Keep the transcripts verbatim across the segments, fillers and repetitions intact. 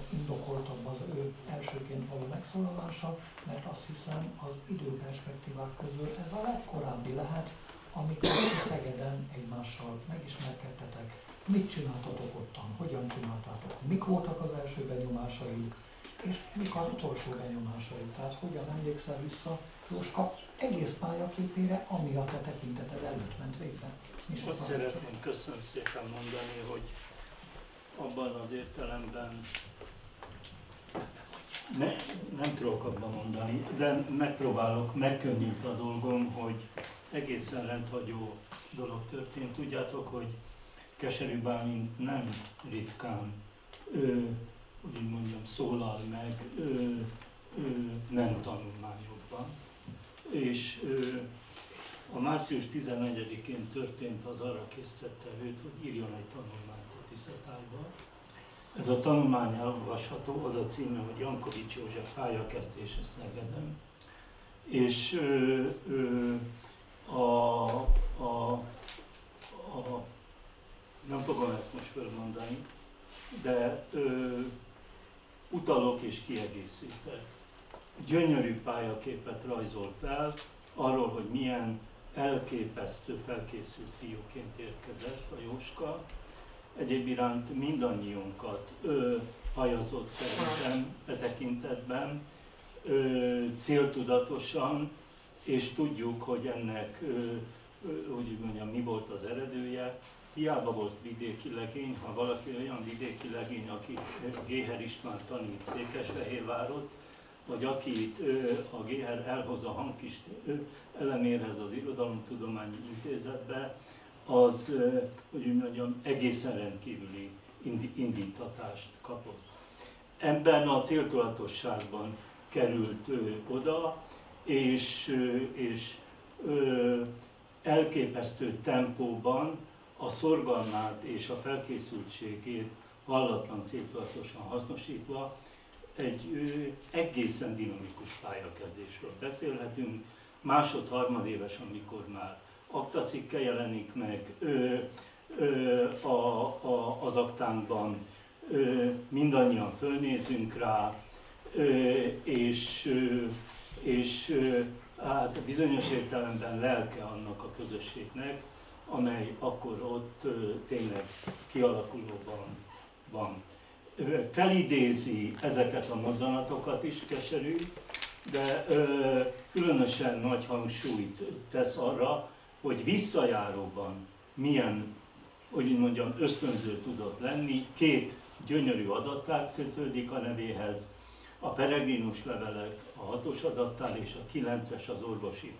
indokoltabb az ő elsőként való megszólalása, mert azt hiszem az időperspektívák közül ez a legkorábbi lehet, amikor Szegeden egymással megismerkedtetek, mit csináltatok ottan, hogyan csináltátok, mik voltak az első benyomásaid, és mik az utolsó benyomásaid, tehát hogyan emlékszel vissza Jóska egész pályaképére, ami a te tekinteted előtt ment végbe. Azt szeretném köszönöm szépen mondani, hogy abban az értelemben ne, nem tudok abban mondani, de megpróbálok, megkönnyült a dolgom, hogy egészen rendhagyó dolog történt. Tudjátok, hogy Keserű Bálint nem ritkán, ő, úgy mondjam, szólal meg ő, ő, nem tanulmányokban. És ő, a március tizennegyedikén történt, az arra késztette őt, hogy írjon egy tanulmányt a Tiszatájba. Ez a tanulmány elolvasható, az a címe, hogy Jankovics József pályakezdése Szegeden. És ő, ő, a, a, a, nem fogom ezt most fölmondani, de ő, utalok és kiegészítek. Gyönyörű pályaképet rajzol fel arról, hogy milyen elképesztő felkészült fiúként érkezett a Jóska. Egyéb iránt mindannyiunkat ő hajazott szerintem e tekintetben, ő, céltudatosan, és tudjuk, hogy ennek, ő, úgy mondjam, mi volt az eredője. Hiába volt vidéki legény, ha valaki olyan vidéki legény, aki Géher István tanít Székesfehérvárot, vagy akit a Géher elhoz a Hankist elemérhez az Irodalomtudományi Intézetbe, az, hogy úgy mondjam, egészen rendkívüli indítatást kapott. Ebben a céltudatosságban került oda, és, és elképesztő tempóban a szorgalmát és a felkészültségét hallatlan céltudatosan hasznosítva egy ö, egészen dinamikus pályakezdésről beszélhetünk. Másod-harmadéves, amikor már aktacikke jelenik meg ö, ö, a, a, az aktánkban, ö, mindannyian fölnézünk rá, ö, és, ö, és ö, hát bizonyos értelemben lelke annak a közösségnek, amely akkor ott ö, tényleg kialakulóban van. Ö, felidézi ezeket a mozzanatokat is Keserű, de ö, különösen nagy hangsúlyt tesz arra, hogy visszajáróban milyen, hogy így mondjam, ösztönző tudott lenni. Két gyönyörű adattár kötődik a nevéhez, a Peregrinus levelek, a hatos adattár és a kilences az orvosi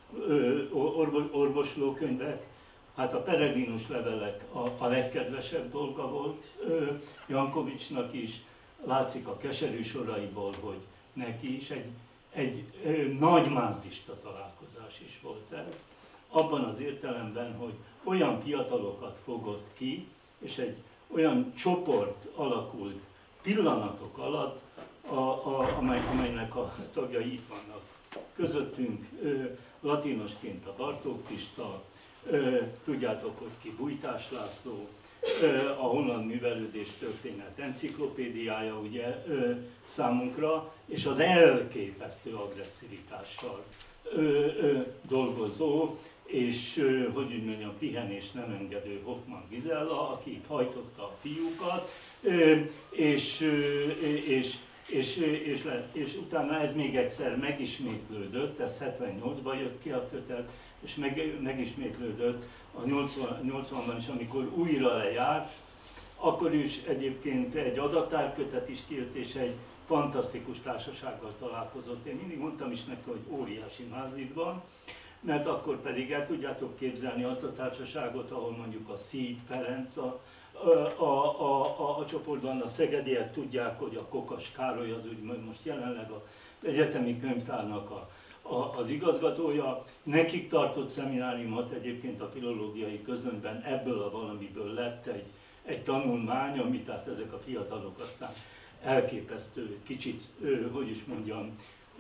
ö, orvos, orvoslókönyvek. Hát a Peregrinus levelek a, a legkedvesebb dolga volt ö, Jankovicsnak is, látszik a Keserű soraiból, hogy neki is egy, egy ö, nagy mázdista találkozás is volt ez. Abban az értelemben, hogy olyan fiatalokat fogott ki, és egy olyan csoport alakult pillanatok alatt, a, a, amely, amelynek a tagjai itt vannak közöttünk, ö, latinosként a Bartók Pista, ö, tudjátok, hogy ki Bújtás László, ö, a Holland Művelődés Történet enciklopédiája ugye ö, számunkra, és az elképesztő agresszivitással ö, ö, dolgozó, és ö, hogy úgy mondjam, pihenés nem engedő Hoffmann Gizella, aki itt hajtotta a fiúkat, ö, és, ö, és És, és, és utána ez még egyszer megismétlődött, ez hetvennyolcban jött ki a kötet, és meg, megismétlődött a nyolcvanban is, amikor újra lejárt, akkor is egyébként egy adattárkötet is kijött, és egy fantasztikus társasággal találkozott. Én mindig mondtam is neki, hogy óriási mázlit van, mert akkor pedig el tudjátok képzelni azt a társaságot, ahol mondjuk a Szíd Ferenc, a, a, a, a, a csoportban a szegediek tudják, hogy a Kokas Károly az úgy most jelenleg az egyetemi könyvtárnak a, a, az igazgatója. Nekik tartott szemináriumot, egyébként a filológiai közönyben ebből a valamiből lett egy, egy tanulmány, amit tehát ezek a fiatalok aztán elképesztő, kicsit, hogy is mondjam,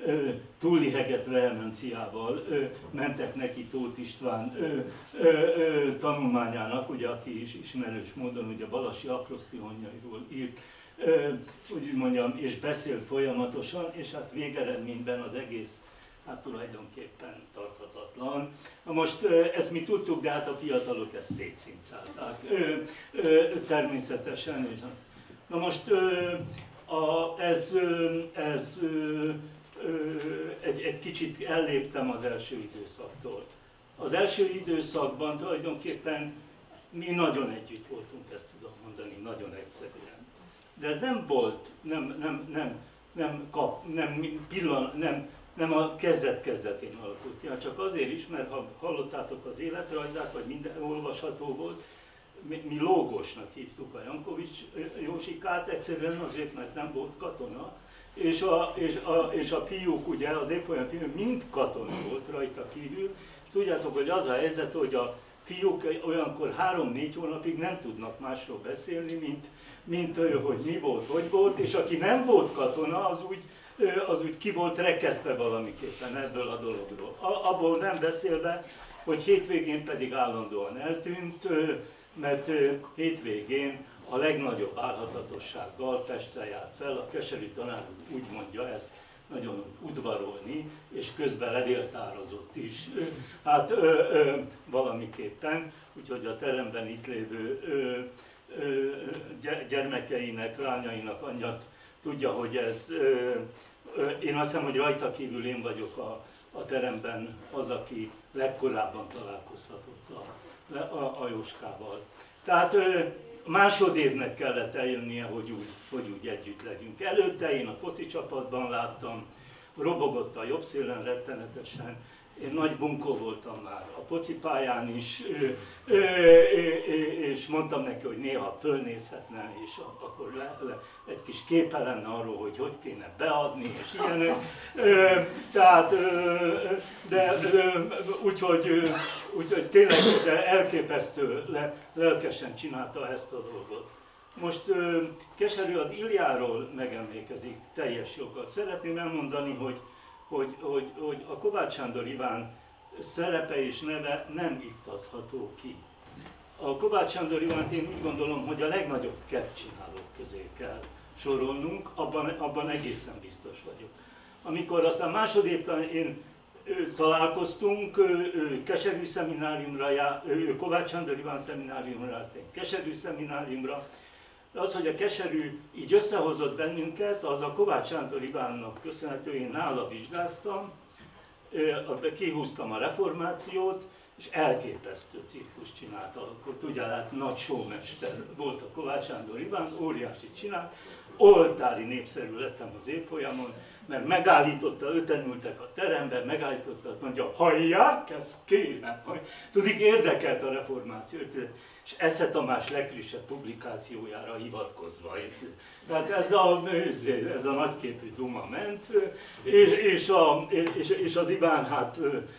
túlliheget vehemenciával mentek neki Tóth István ö, ö, ö, tanulmányának, ugye, aki is ismerős módon ugye Balasi akrosztionjairól írt úgy mondjam, és beszél folyamatosan, és hát végeredményben az egész hát tulajdonképpen tarthatatlan. Na most ezt mi tudtuk, de hát a fiatalok ezt szétszincálták. Természetesen. Na most a, ez, ez egy, egy kicsit elléptem az első időszaktól. Az első időszakban tulajdonképpen mi nagyon együtt voltunk, ezt tudom mondani, nagyon egyszerűen. De ez nem volt, nem, nem, nem, nem, kap, nem, pillan, nem, nem a kezdet-kezdetén alakult ki, csak azért is, mert ha hallottátok az életrajzát, vagy minden olvasható volt, mi, mi lógosnak hívtuk a Jankovics Jósikát, egyszerűen azért, mert nem volt katona, és a, és a, és a fiúk, ugye, az évfolyam fiúk mind katona volt rajta kívül, és tudjátok, hogy az a helyzet, hogy a fiúk olyankor három-négy hónapig nem tudnak másról beszélni, mint, mint hogy mi volt, hogy volt, és aki nem volt katona, az úgy, az úgy ki volt rekesztve valamiképpen ebből a dologról. Abból nem beszélve, hogy hétvégén pedig állandóan eltűnt, mert hétvégén a legnagyobb álhatatossággal Pestre járt fel, a keserű tanár úgy mondja ezt, nagyon udvarolni, és közben levéltározott is, hát ö, ö, valamiképpen, úgyhogy a teremben itt lévő ö, ö, gyermekeinek, lányainak anyja tudja, hogy ez, ö, ö, én azt hiszem, hogy rajta kívül én vagyok a, a teremben az, aki legkorábban találkozhatott a, a, a Jóskával. Tehát ö, másodévnek kellett eljönnie, hogy úgy, hogy úgy együtt legyünk. Előtte én a foci csapatban láttam, robogott a jobb szélen rettenetesen, én nagy bunkó voltam már a focipályán is, ö, ö, ö, és mondtam neki, hogy néha fölnézhetne, és akkor le, le, egy kis képe lenne arról, hogy hogy kéne beadni, és ilyenek. Ö, tehát, ö, de úgyhogy úgy, tényleg de elképesztő le, lelkesen csinálta ezt a dolgot. Most ö, Keserű az Iljáról megemlékezik teljes joggal. Szeretném elmondani, hogy Hogy, hogy, hogy a Kovács Sándor Iván szerepe és neve nem iktatható ki. A Kovács Sándor Ivánt én úgy gondolom, hogy a legnagyobb kettcsinálók közé kell sorolnunk, abban, abban egészen biztos vagyok. Amikor aztán másodévben én ő, találkoztunk, ő, ő Keserű szemináriumra, já, ő Kovács Sándor Iván szemináriumra járt, én Keserű szemináriumra. Az, hogy a Keserű így összehozott bennünket, az a Kovács Sándor Ivánnak köszönhető, én nála vizsgáztam, kihúztam a reformációt, és elképesztő cirkuszt csinált. Akkor tudja, hát nagy showmester volt a Kovács Sándor Iván, óriásit csinált, oltári népszerű lettem az évfolyamon, mert megállította, öten ültek a teremben, megállította, mondja, hallják, ez kéne. Tudik, érdekelt a reformáció. És Esze Tamás legfrissebb publikációjára hivatkozva. Tehát ez a, ez a nagyképű duma ment, és, és, a, és, és az Iván hát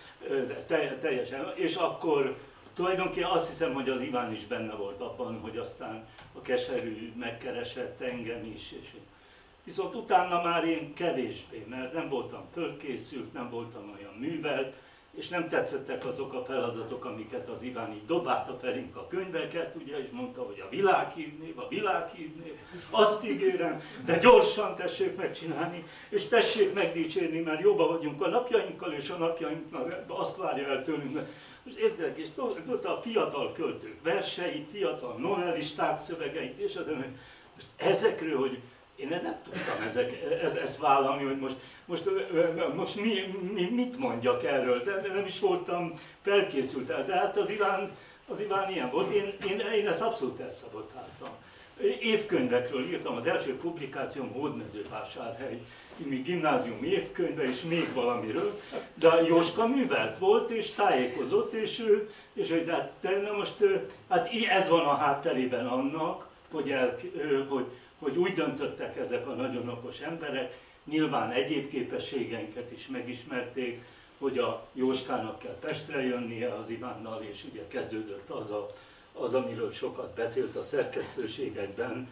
teljesen, és akkor tulajdonképpen azt hiszem, hogy az Iván is benne volt abban, hogy aztán a Keserű megkeresett engem is. És viszont utána már én kevésbé, mert nem voltam fölkészült, nem voltam olyan művelt, és nem tetszettek azok a feladatok, amiket az Iván így dobálta felénk a könyveket, ugye, és mondta, hogy a világhírnév, a világhírnév, azt ígérem, de gyorsan tessék megcsinálni, és tessék megdicsérni, mert jobban vagyunk a napjainkkal, és a napjainknak azt várja el tőlünk. Most érdekes, és tudta a fiatal költők verseit, fiatal novellisták szövegeit, és az, most ezekről, hogy én nem tudtam ezek, ez, ezt vállalni, hogy most, most, most mi, mi, mit mondjak erről, de nem is voltam felkészült. De hát az Iván, az Iván ilyen volt, én, én, én ezt abszolút elszabotáltam. Évkönyvekről írtam, az első publikációm Hódmezővásárhely gimnázium évkönyve, és még valamiről, de Jóska művelt volt, és tájékozott, és, és, és de, de na most, hát ez van a hátterében annak, hogy, el, hogy hogy úgy döntöttek ezek a nagyon okos emberek, nyilván egyéb képességeinket is megismerték, hogy a Jóskának kell Pestre jönnie az Ivánnal, és ugye kezdődött az, a, az amiről sokat beszélt a szerkesztőségekben.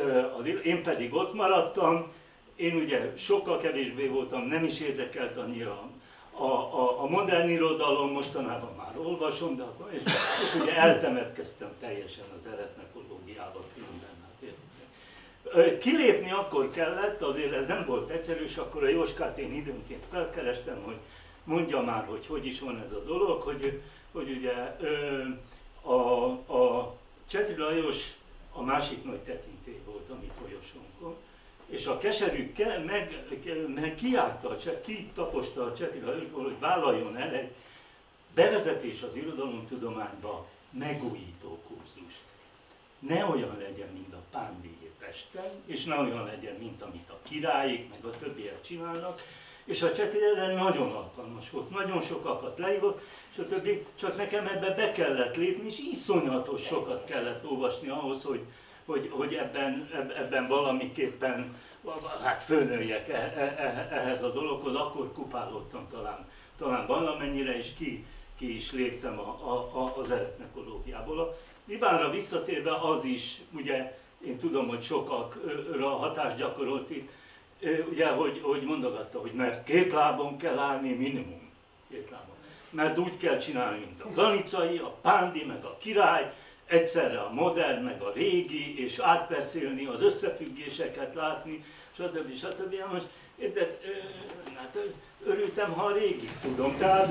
Én pedig ott maradtam, én ugye sokkal kevésbé voltam, nem is érdekelt annyira a, a, a modern irodalom, mostanában már olvasom, de, és, és ugye eltemetkeztem teljesen az eretnekológiába különben. kilépni akkor kellett, azért ez nem volt egyszerű, és akkor a Jóskát én időnként felkerestem, hogy mondja már, hogy hogy is van ez a dolog, hogy, hogy ugye a, a Csetri Lajos a másik nagy tekintély volt a mi folyosónkon, és a keserű ke, meg, meg kiállta, kitaposta a Csetri Lajosból, hogy vállaljon el egy bevezetés az irodalomtudományba megújító kurzust. Ne olyan legyen, mint a Pándéjé Pesten, és ne olyan legyen, mint amit a királyék, meg a többiek csinálnak, és a Csetri erre nagyon alkalmas volt, nagyon sokakat leívott, és a többi, csak nekem ebbe be kellett lépni, és iszonyatos sokat kellett olvasni ahhoz, hogy, hogy, hogy ebben, ebben valamiképpen hát fölnőjek ehhez a dologhoz, akkor kupálódtam talán, talán valamennyire, és ki, ki is léptem a, a, az eretnekológiából. A Ivánra visszatérve az is, ugye én tudom, hogy sokakra hatást gyakorolt itt, ugye, hogy, hogy mondogatta, hogy mert két lábon kell állni minimum, két lábon. Mert úgy kell csinálni, mint a Glanicai, a Pándi, meg a király, egyszerre a modern, meg a régi, és átbeszélni, az összefüggéseket látni, stb. stb. Most de, hát, örültem, ha a régi tudom. Tehát,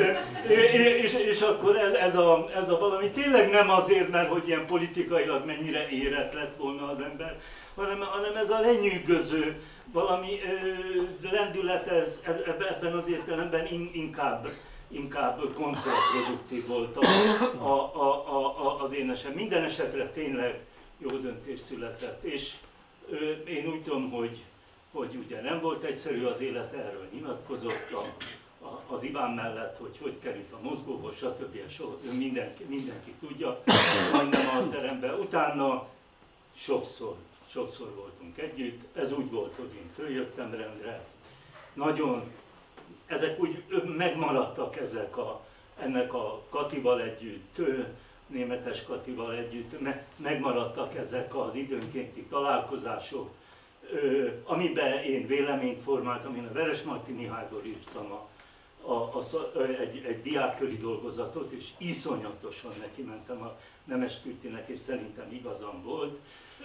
és, és akkor ez, ez, a, ez a valami tényleg nem azért, mert hogy ilyen politikailag mennyire érett lett volna az ember, hanem, hanem ez a lenyűgöző valami ö, lendület, ez, ebben az értelemben in, inkább, inkább kontraproduktív volt a, a, a, a, az én esetem. Minden esetre tényleg jó döntés született, és ö, én úgy tudom, hogy, hogy ugye nem volt egyszerű az élet, erről nyilatkozott a, a, az Iván mellett, hogy hogy került a mozgóból, stb. Mindenki, mindenki tudja, majdnem a teremben. Utána sokszor, sokszor voltunk együtt, ez úgy volt, hogy én följöttem rendre, nagyon, ezek úgy megmaradtak ezek a, ennek a Katival együtt, Németes Katival együtt, me, megmaradtak ezek az időnkénti találkozások, amiben én véleményt formáltam, én a Veresmarty Mihályról írtam a, a, a, egy, egy diákköri dolgozatot, és iszonyatosan neki mentem a Nemeskürtinek, és szerintem igazam volt.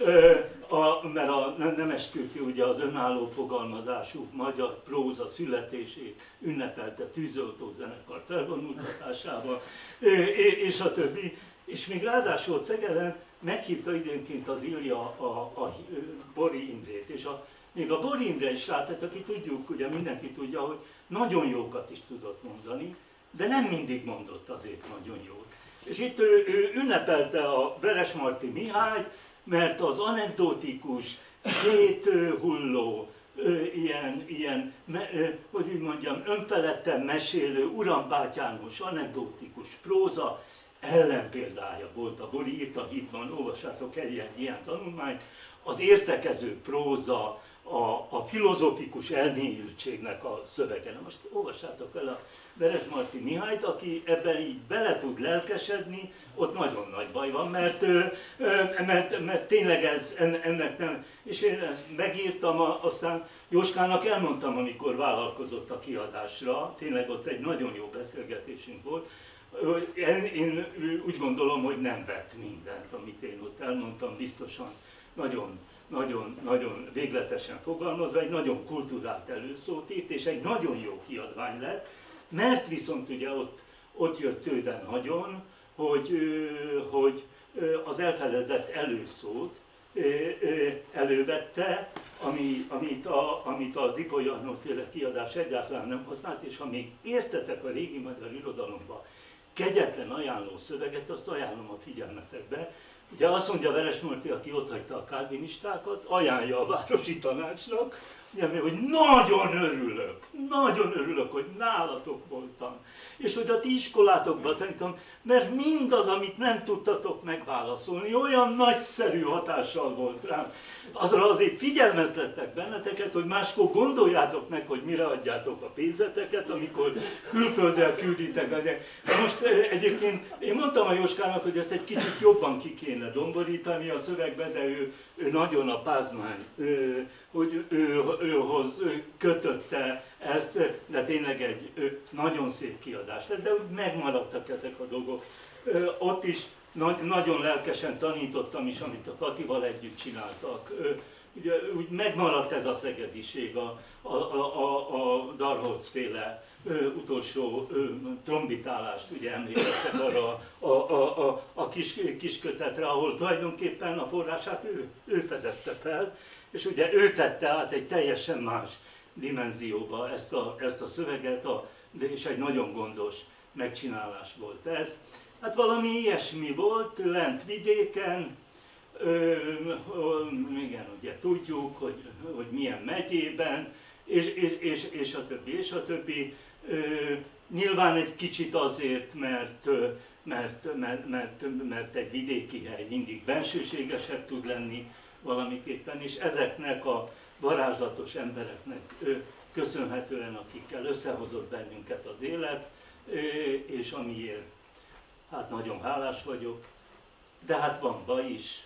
A, mert a Nemeskürti ugye az önálló fogalmazású magyar próza születését ünnepelte Tűzoltó zenekar felvonultatásával, és a többi. És még ráadásul Szegeden meghívta időnként az Ilja a, a, a Bori Imrét, és a, még a Bori Imre is rátett, aki tudjuk, ugye mindenki tudja, hogy nagyon jókat is tudott mondani, de nem mindig mondott azért nagyon jót. És itt ő, ő ünnepelte a Veresmarty Mihályt, mert az anekdotikus, széthulló, ilyen, ilyen, hogy úgy mondjam, önfeledten mesélő, urambátyános, anekdotikus próza ellenpéldája volt. A Bori írta, itt van, olvassátok egy ilyen, ilyen tanulmányt, az értekező próza, a, a filozófikus elmélyültségnek a szövege. Na most olvassátok el a Veresmarty Mihályt, aki ebben így bele tud lelkesedni, ott nagyon nagy baj van, mert, mert, mert tényleg ez, ennek nem... És én megírtam, aztán Jóskának elmondtam, amikor vállalkozott a kiadásra, tényleg ott egy nagyon jó beszélgetésünk volt, én, én úgy gondolom, hogy nem vett mindent, amit én ott elmondtam, biztosan nagyon nagyon, nagyon végletesen fogalmazva, egy nagyon kultúrált előszót írt, és egy nagyon jó kiadvány lett, mert viszont ugye ott, ott jött Tőde nagyon, hogy, hogy az elfeledett előszót elővette, ami, amit, a, amit az Ippoly Arnold-féle kiadás egyáltalán nem használt, és ha még értetek a régi magyar irodalomba kegyetlen ajánló szöveget, azt ajánlom a figyelmetekbe. Ugye azt mondja Veresmarty, aki otthagyta a kálvinistákat, ajánlja a városi tanácsnak, ugye, hogy nagyon örülök, nagyon örülök, hogy nálatok voltam, és hogy a ti iskolátokban tanítom, mert mindaz, amit nem tudtatok megválaszolni, olyan nagyszerű hatással volt rám. Azra azért figyelmeztettek benneteket, hogy máskor gondoljátok meg, hogy mire adjátok a pénzeteket, amikor külföldre külditek. Most egyébként én mondtam a Jóskának, hogy ezt egy kicsit jobban ki kéne domborítani a szövegbe, de ő, ő nagyon a Pázmány, ő, hogy ő, őhoz kötötte ezt, de tényleg egy ő, nagyon szép kiadás lett, de megmaradtak ezek a dolgok. Ott is nagy, nagyon lelkesen tanítottam is, amit a Katival együtt csináltak. ugye úgy megmaradt ez a szegediség, a, a, a, a Darholz-féle ö, utolsó ö, trombitálást, ugye emlékeztek arra a, a, a, a kis, kis kötetre, ahol tulajdonképpen a forrását ő, ő fedezte fel, és ugye ő tette át egy teljesen más dimenzióba ezt a, ezt a szöveget, a, és egy nagyon gondos megcsinálás volt ez. Hát valami ilyesmi volt lent vidéken, ö, ö, igen, ugye tudjuk, hogy, hogy milyen megyében, és, és, és, és a többi, és a többi. Ö, nyilván egy kicsit azért, mert, mert, mert, mert, mert egy vidéki hely mindig bensőségesebb tud lenni valamiképpen, és ezeknek a varázslatos embereknek ö, köszönhetően, akikkel összehozott bennünket az élet, ö, és amiért hát nagyon hálás vagyok, de hát van baj is.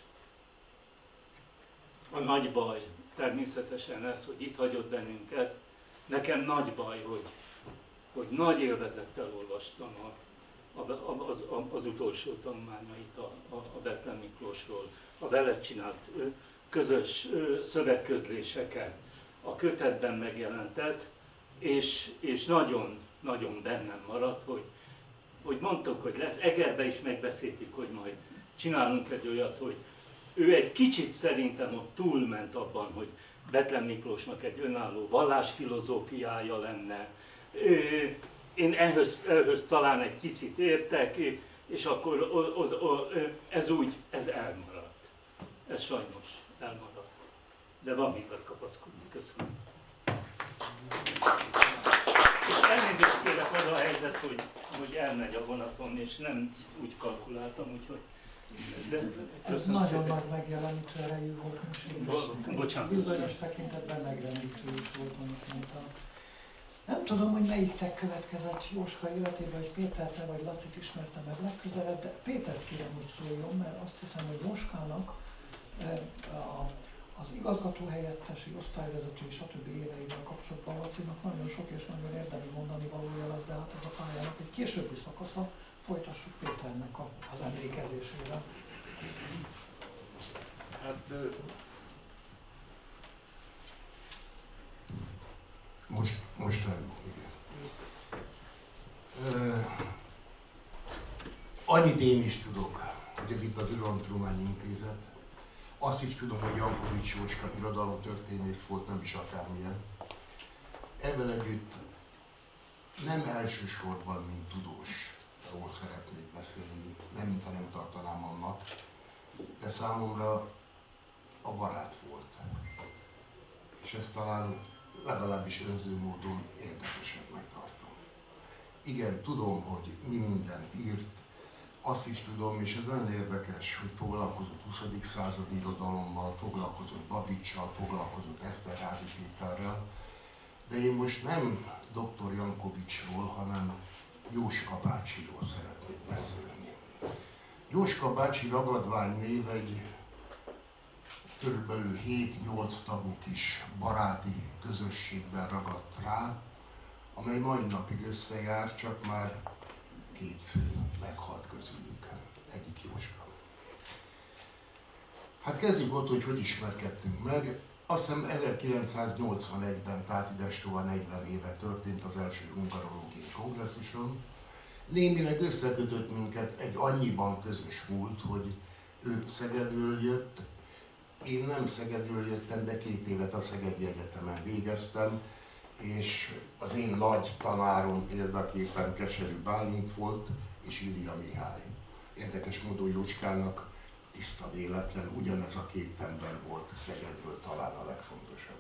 A nagy baj természetesen ez, hogy itt hagyott bennünket. Nekem nagy baj, hogy, hogy nagy élvezettel olvastam a, a, az, az utolsó tanulmányait a, a, a Bethlen Miklósról, a vele csinált közös szövegközléseket, a kötetben megjelentet, és, és nagyon, nagyon bennem maradt, hogy, hogy mondtuk, hogy lesz, Egerbe is megbeszéltük, hogy majd csinálunk egy olyat, hogy ő egy kicsit szerintem ott túlment abban, hogy Bethlen Miklósnak egy önálló vallásfilozófiája lenne. Én ehhez, ehhez talán egy picit értek, és akkor o, o, o, ez úgy, ez elmaradt. Ez sajnos elmaradt. De van miket kapaszkodni. Köszönöm. És elnézést kérek, az a helyzet, hogy, hogy elmegy a vonaton, és nem úgy kalkuláltam, úgyhogy... De, ez nagyon nagy megjelenítő erejű volt most, és bizonyos tekintetben megrendítő is volt, amit mondtam. Nem tudom, hogy melyiktek következett Jóska életében, hogy Pétert te vagy Lacit ismerte meg legközelebb, de Pétert kérem, hogy szóljon, mert azt hiszem, hogy Jóskának az igazgató helyettesi, osztályvezető és a többi éveivel kapcsolatban Lacinak nagyon sok és nagyon érdemi mondani valója lesz, de hát ez a pályának egy későbbi szakasza. Folytassuk Péternek a, az emlékezésére. Hát most, most elmondom, igen. Uh, annyit én is tudok, hogy ez itt az Irodalomtudományi Intézet. Azt is tudom, hogy Jankovics Jóska irodalomtörténész volt, nem is akármilyen. Ezzel együtt nem elsősorban, mint tudós, ról szeretnék beszélni, nem mintha nem tartanám annak, de számomra a barát volt. És ezt talán legalábbis önző módon érdekesebbnek tartom. Igen, tudom, hogy mi mindent írt, azt is tudom, és ez nagyon érdekes, hogy foglalkozott huszadik századi irodalommal, foglalkozott Babicsal, foglalkozott Eszterházy Péterrel, de én most nem doktor Jankovicsról, hanem Jóska bácsiról szeretnék beszélni. Jóska bácsi ragadvány név egy körülbelül hét-nyolc tagú kis baráti közösségben ragadt rá, amely mai napig összejár, csak már két fő meghalt közülük, egyik Jóska. Hát kezdjük ott, hogy hogy ismerkedtünk meg. Azt hiszem ezerkilencszáznyolcvanegyben, tehát idestova negyven éve történt az első hungarológiai kongresszuson. Némileg összekötött minket egy annyiban közös múlt, hogy ő Szegedről jött, én nem Szegedről jöttem, de két évet a Szegedi Egyetemen végeztem, és az én nagy tanárom példaképpen Keserű Bálint volt, és Ilya Mihály. Érdekes módon Jóskának tiszta véletlen, ugyanez a két ember volt Szegedről talán a legfontosabb.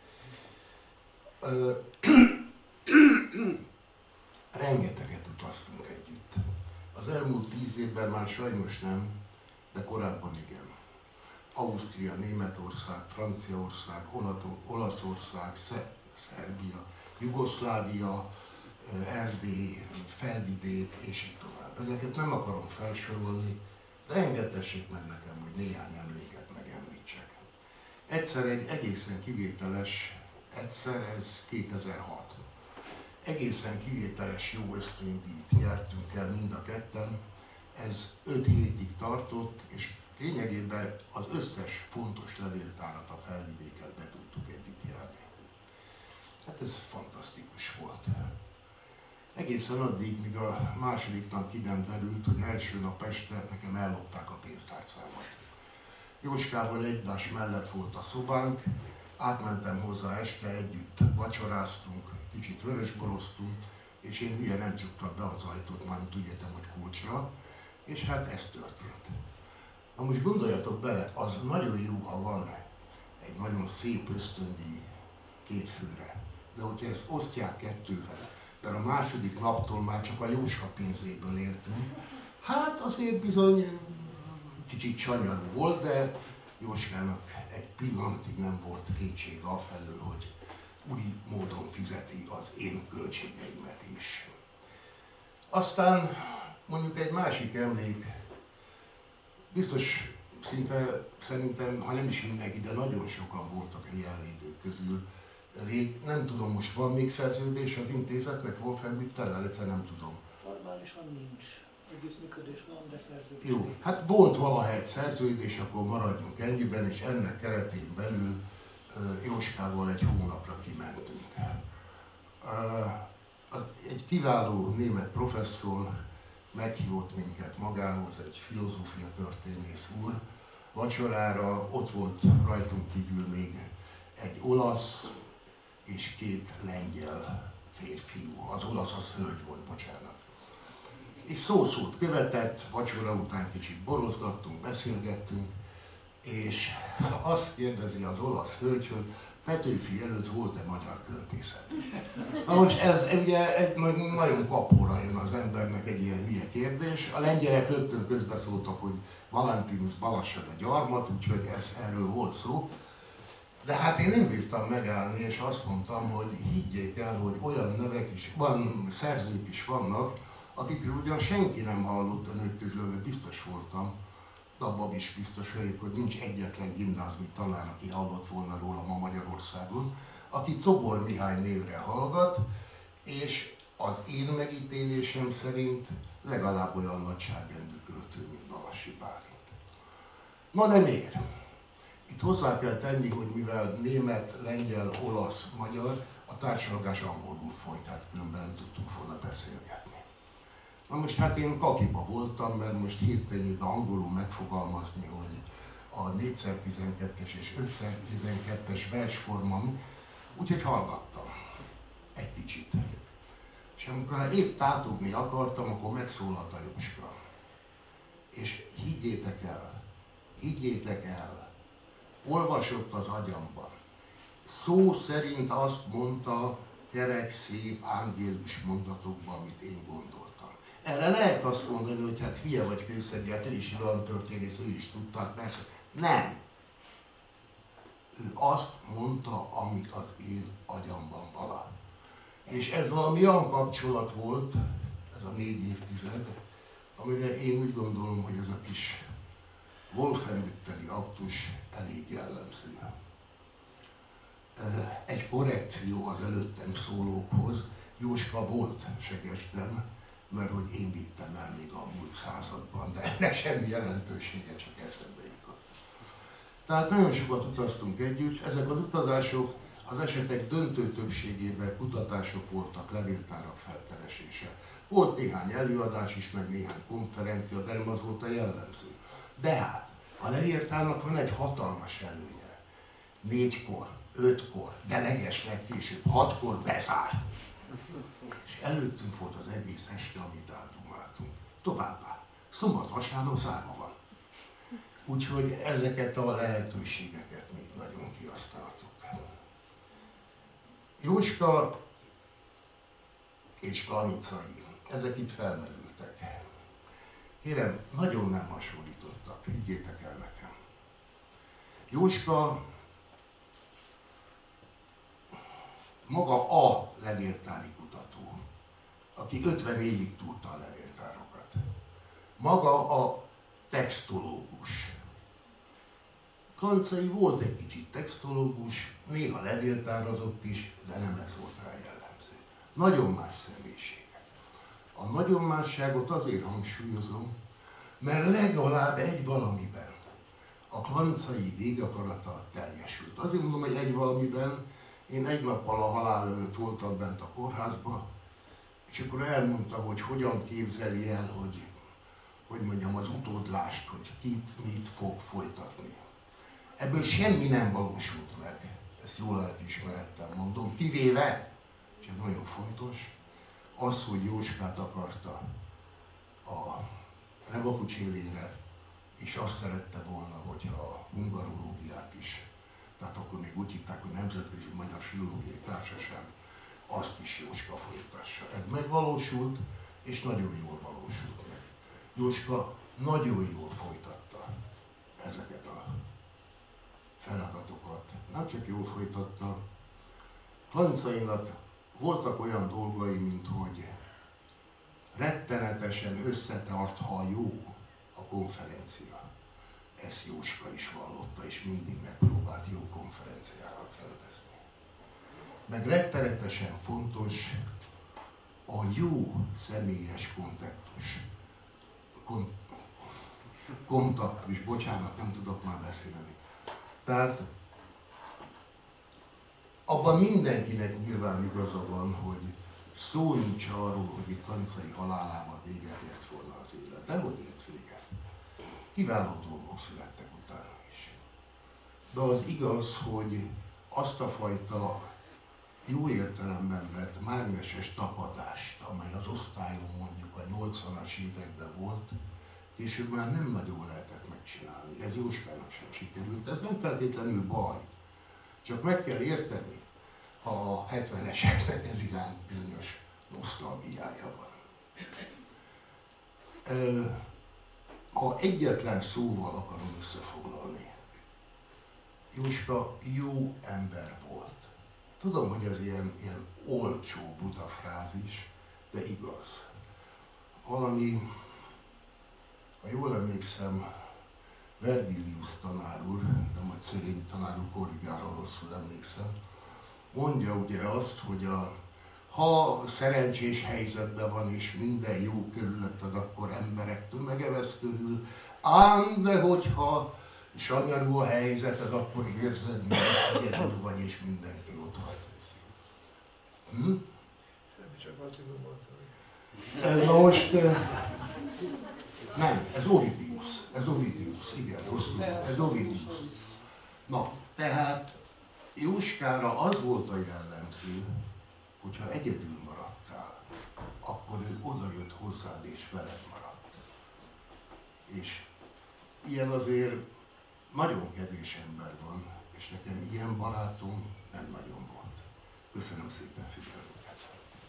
Rengeteget utaztunk együtt. Az elmúlt tíz évben már sajnos nem, de korábban igen. Ausztria, Németország, Franciaország, Olaszország, Szerbia, Jugoszlávia, Erdély, Felvidék, és így tovább. Ezeket nem akarom felsorolni, de engedtessék meg nekem, hogy néhány emléket megemlítsek. Egyszer egy egészen kivételes, egyszer ez kétezer-hat. Egészen kivételes jó ösztöndíjat nyertünk el mind a ketten. Ez öt hétig tartott, és Lényegében az összes fontos levéltárat a Felvidéken be tudtuk együtt járni. Hát ez fantasztikus volt. Egészen addig, míg a második nap ki nem derült, hogy első nap este nekem ellopták a pénztárcámat. Jóskával egymás mellett volt a szobánk, átmentem hozzá este, együtt vacsoráztunk, kicsit vörösboroztunk, és én hülye nem csuktam be az ajtót, már úgy értem, hogy kulcsra, és hát ez történt. Na most gondoljatok bele, az nagyon jó, ha van egy nagyon szép ösztöndíj két főre, de hogyha ezt osztják kettővel, mert a második naptól már csak a Jóska pénzéből éltünk, hát azért bizony kicsit sanyarú volt, de Jóskának egy pillanatig nem volt kétsége afelől, hogy úri módon fizeti az én költségeimet is. Aztán mondjuk egy másik emlék, biztos szinte szerintem, ha nem is mindenki, de nagyon sokan voltak a jelenlévők közül. Rég, nem tudom, most van még szerződés az intézetnek Wolfenbüttellel, egyszer nem tudom. Formálisan nincs. Együttműködés van, de szerződés. Jó, hát volt valahogy szerződés, akkor maradjunk ennyiben, és ennek keretén belül uh, Jóskával egy hónapra kimentünk. Uh, az, egy kiváló német professzor meghívott minket magához, egy filozófia történész úr, vacsorára, ott volt rajtunk kívül még egy olasz és két lengyel férfiú. Az olasz az hölgy volt, bocsánat. És szó-szót követett, vacsora után kicsit borozgattunk, beszélgettünk, és azt kérdezi az olasz hölgy, hogy Petőfi előtt volt-e magyar költészet? Na most ez ugye egy nagyon kapóra jön az embernek egy ilyen hülye kérdés. A lengyelek rögtön közbeszóltak, hogy Valentinus Balassa a gyarmat, úgyhogy ez, erről volt szó. De hát én nem bírtam megállni, és azt mondtam, hogy higgyék el, hogy olyan nevek is, van, szerzők is vannak, akikről ugyan senki nem hallott a nők közül, de biztos voltam, abban is biztos vagyok, hogy nincs egyetlen gimnáziumi tanár, aki hallott volna róla ma Magyarországon, aki Czobor Mihály névre hallgat, és az én megítélésem szerint legalább olyan nagyságrendű költő, mint Balassi Bálint. Na de miért? Itt hozzá kell tenni, hogy mivel német, lengyel, olasz, magyar, a társalgás angolul folyt, hát különben nem tudtunk volna beszélgetni. Na most hát én kakiba voltam, mert most hirtelenében angolul megfogalmazni, hogy a négyszer tizenkettes és ötszer tizenkettes versforma, úgyhogy hallgattam egy kicsit. És amikor épp tátogni akartam, akkor megszólalt a Jóska. És higgyétek el, higgyétek el, olvasott az agyamban. Szó szerint azt mondta kerek, szép, ángélus mondatokban, amit én gondoltam. Erre lehet azt mondani, hogy hát hülye vagy kőszeggyel, te is irodalomtörténész, ő is tudták, persze. Nem. Ő azt mondta, amit az én agyamban vala. És ez valami olyan kapcsolat volt, ez a négy évtized, amire én úgy gondolom, hogy ez a kis Wolfenbütteli aktus elég jellemző. Egy korrekció az előttem szólókhoz. Jóska volt Segesden, mert hogy én vittem el még a múlt században, de ennek semmi jelentősége, csak eszembe jutott. Tehát nagyon sokat utaztunk együtt, ezek az utazások az esetek döntő többségében kutatások voltak, levéltárak felkeresése. Volt néhány előadás is, meg néhány konferencia, de nem az volt a jellemző. De hát, a levéltárnak van egy hatalmas előnye. Négykor, ötkor, de leges legkésőbb, hatkor bezár. És előttünk volt az egész este, amit átdumáltunk. Továbbá, szombat-vasárnap zárva van. Úgyhogy ezeket a lehetőségeket még nagyon kihasználtuk. Jóska és Kanicai, ezek itt felmerültek. Kérem, nagyon nem hasonlítottak, higgyétek el nekem. Jóska maga a levéltári kutató, aki ötven évig tudta a levéltárokat. Maga a textológus. Kancai volt egy kicsit textológus, néha levéltárazott is, de nem ez volt rá jellemző. Nagyon más személyiségek. A nagyon másságot azért hangsúlyozom, mert legalább egy valamiben a klancai végakarata teljesült. Azért mondom, hogy egy valamiben, én egy nappal a halál előtt voltam bent a kórházban, és akkor elmondta, hogy hogyan képzeli el, hogy, hogy mondjam, az utódlást, hogy ki mit fog folytatni. Ebből semmi nem valósult meg, ezt jól lelkiismerettel mondom, kivéve, és ez nagyon fontos, az, hogy Jóskát akarta a Revakucs élére, és azt szerette volna, hogyha a hungarológiát is, tehát akkor még úgy hívták, hogy Nemzetközi Magyar Filológiai Társaság, azt is Jóska folytassa. Ez megvalósult, és nagyon jól valósult meg. Jóska nagyon jól folytatta ezeket a feladatokat. Nem csak jól folytatta, Klancainak voltak olyan dolgai, mint hogy rettenetesen összetart, ha jó a konferencia. Ezt Jóska is vallotta, és mindig megpróbált jó konferenciákat rendezni. Meg rettenetesen fontos a jó személyes kontaktus. Kon, kontaktus, bocsánat, nem tudok már beszélni. Tehát abban mindenkinek nyilván igaza van, hogy szó nincs arról, hogy itt Klancai halálával véget ért volna az élet. De hogy ért véget? Kiváló dolgok születtek utána is. De az igaz, hogy azt a fajta jó értelemben vett mágneses tapadást, amely az osztályon mondjuk a nyolcvanas években volt, később már nem nagyon lehetett megcsinálni. Ez Jóskának sem sikerült, ez nem feltétlenül baj. Csak meg kell érteni, ha a hetveneseknek ez iránt bizonyos nosztalgiája van. Ha egyetlen szóval akarom összefoglalni, Jóska jó ember volt. Tudom, hogy ez ilyen, ilyen olcsó, buta frázis, de igaz. Valami, ha jól emlékszem, Vergilius tanár úr, de majd Szerény tanár úr korrigálra rosszul emlékszem, mondja ugye azt, hogy a, ha szerencsés helyzetben van és minden jó körülötted, akkor emberek tömege vesz körül, ám de hogyha sanyarú a helyzeted, akkor érzed, hogy egyedül vagy és mindenki ott van. Hm? Semmi, csak Attila mondta. Na most, nem, ez Ovidius, ez Ovidius, igen, rosszul, ez Ovidius. Na, tehát Jóskára az volt a jellemző, hogyha egyedül maradtál, akkor ő odajött hozzád és veled maradt. És ilyen azért nagyon kevés ember van, és nekem ilyen barátom nem nagyon volt. Köszönöm szépen figyelmüket!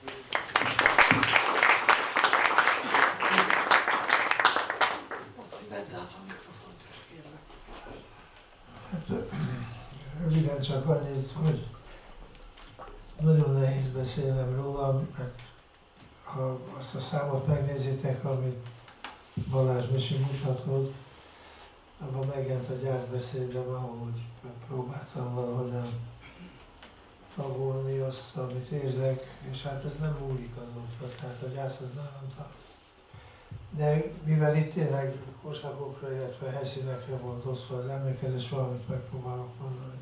Hát, röviden csak annyit, hogy nagyon nehéz beszélnem róla, mert ha azt a számot megnézitek, amit Balázs Misi mutatott, abban megjelent a gyászbeszédem, ahogy próbáltam valahogyan tagolni azt, amit érzek, és hát ez nem múlik azóta, tehát a gyász az nálam tart. De mivel itt tényleg korszakokra, illetve helyszínekre volt osztva az emlékezés, valamit megpróbálok mondani.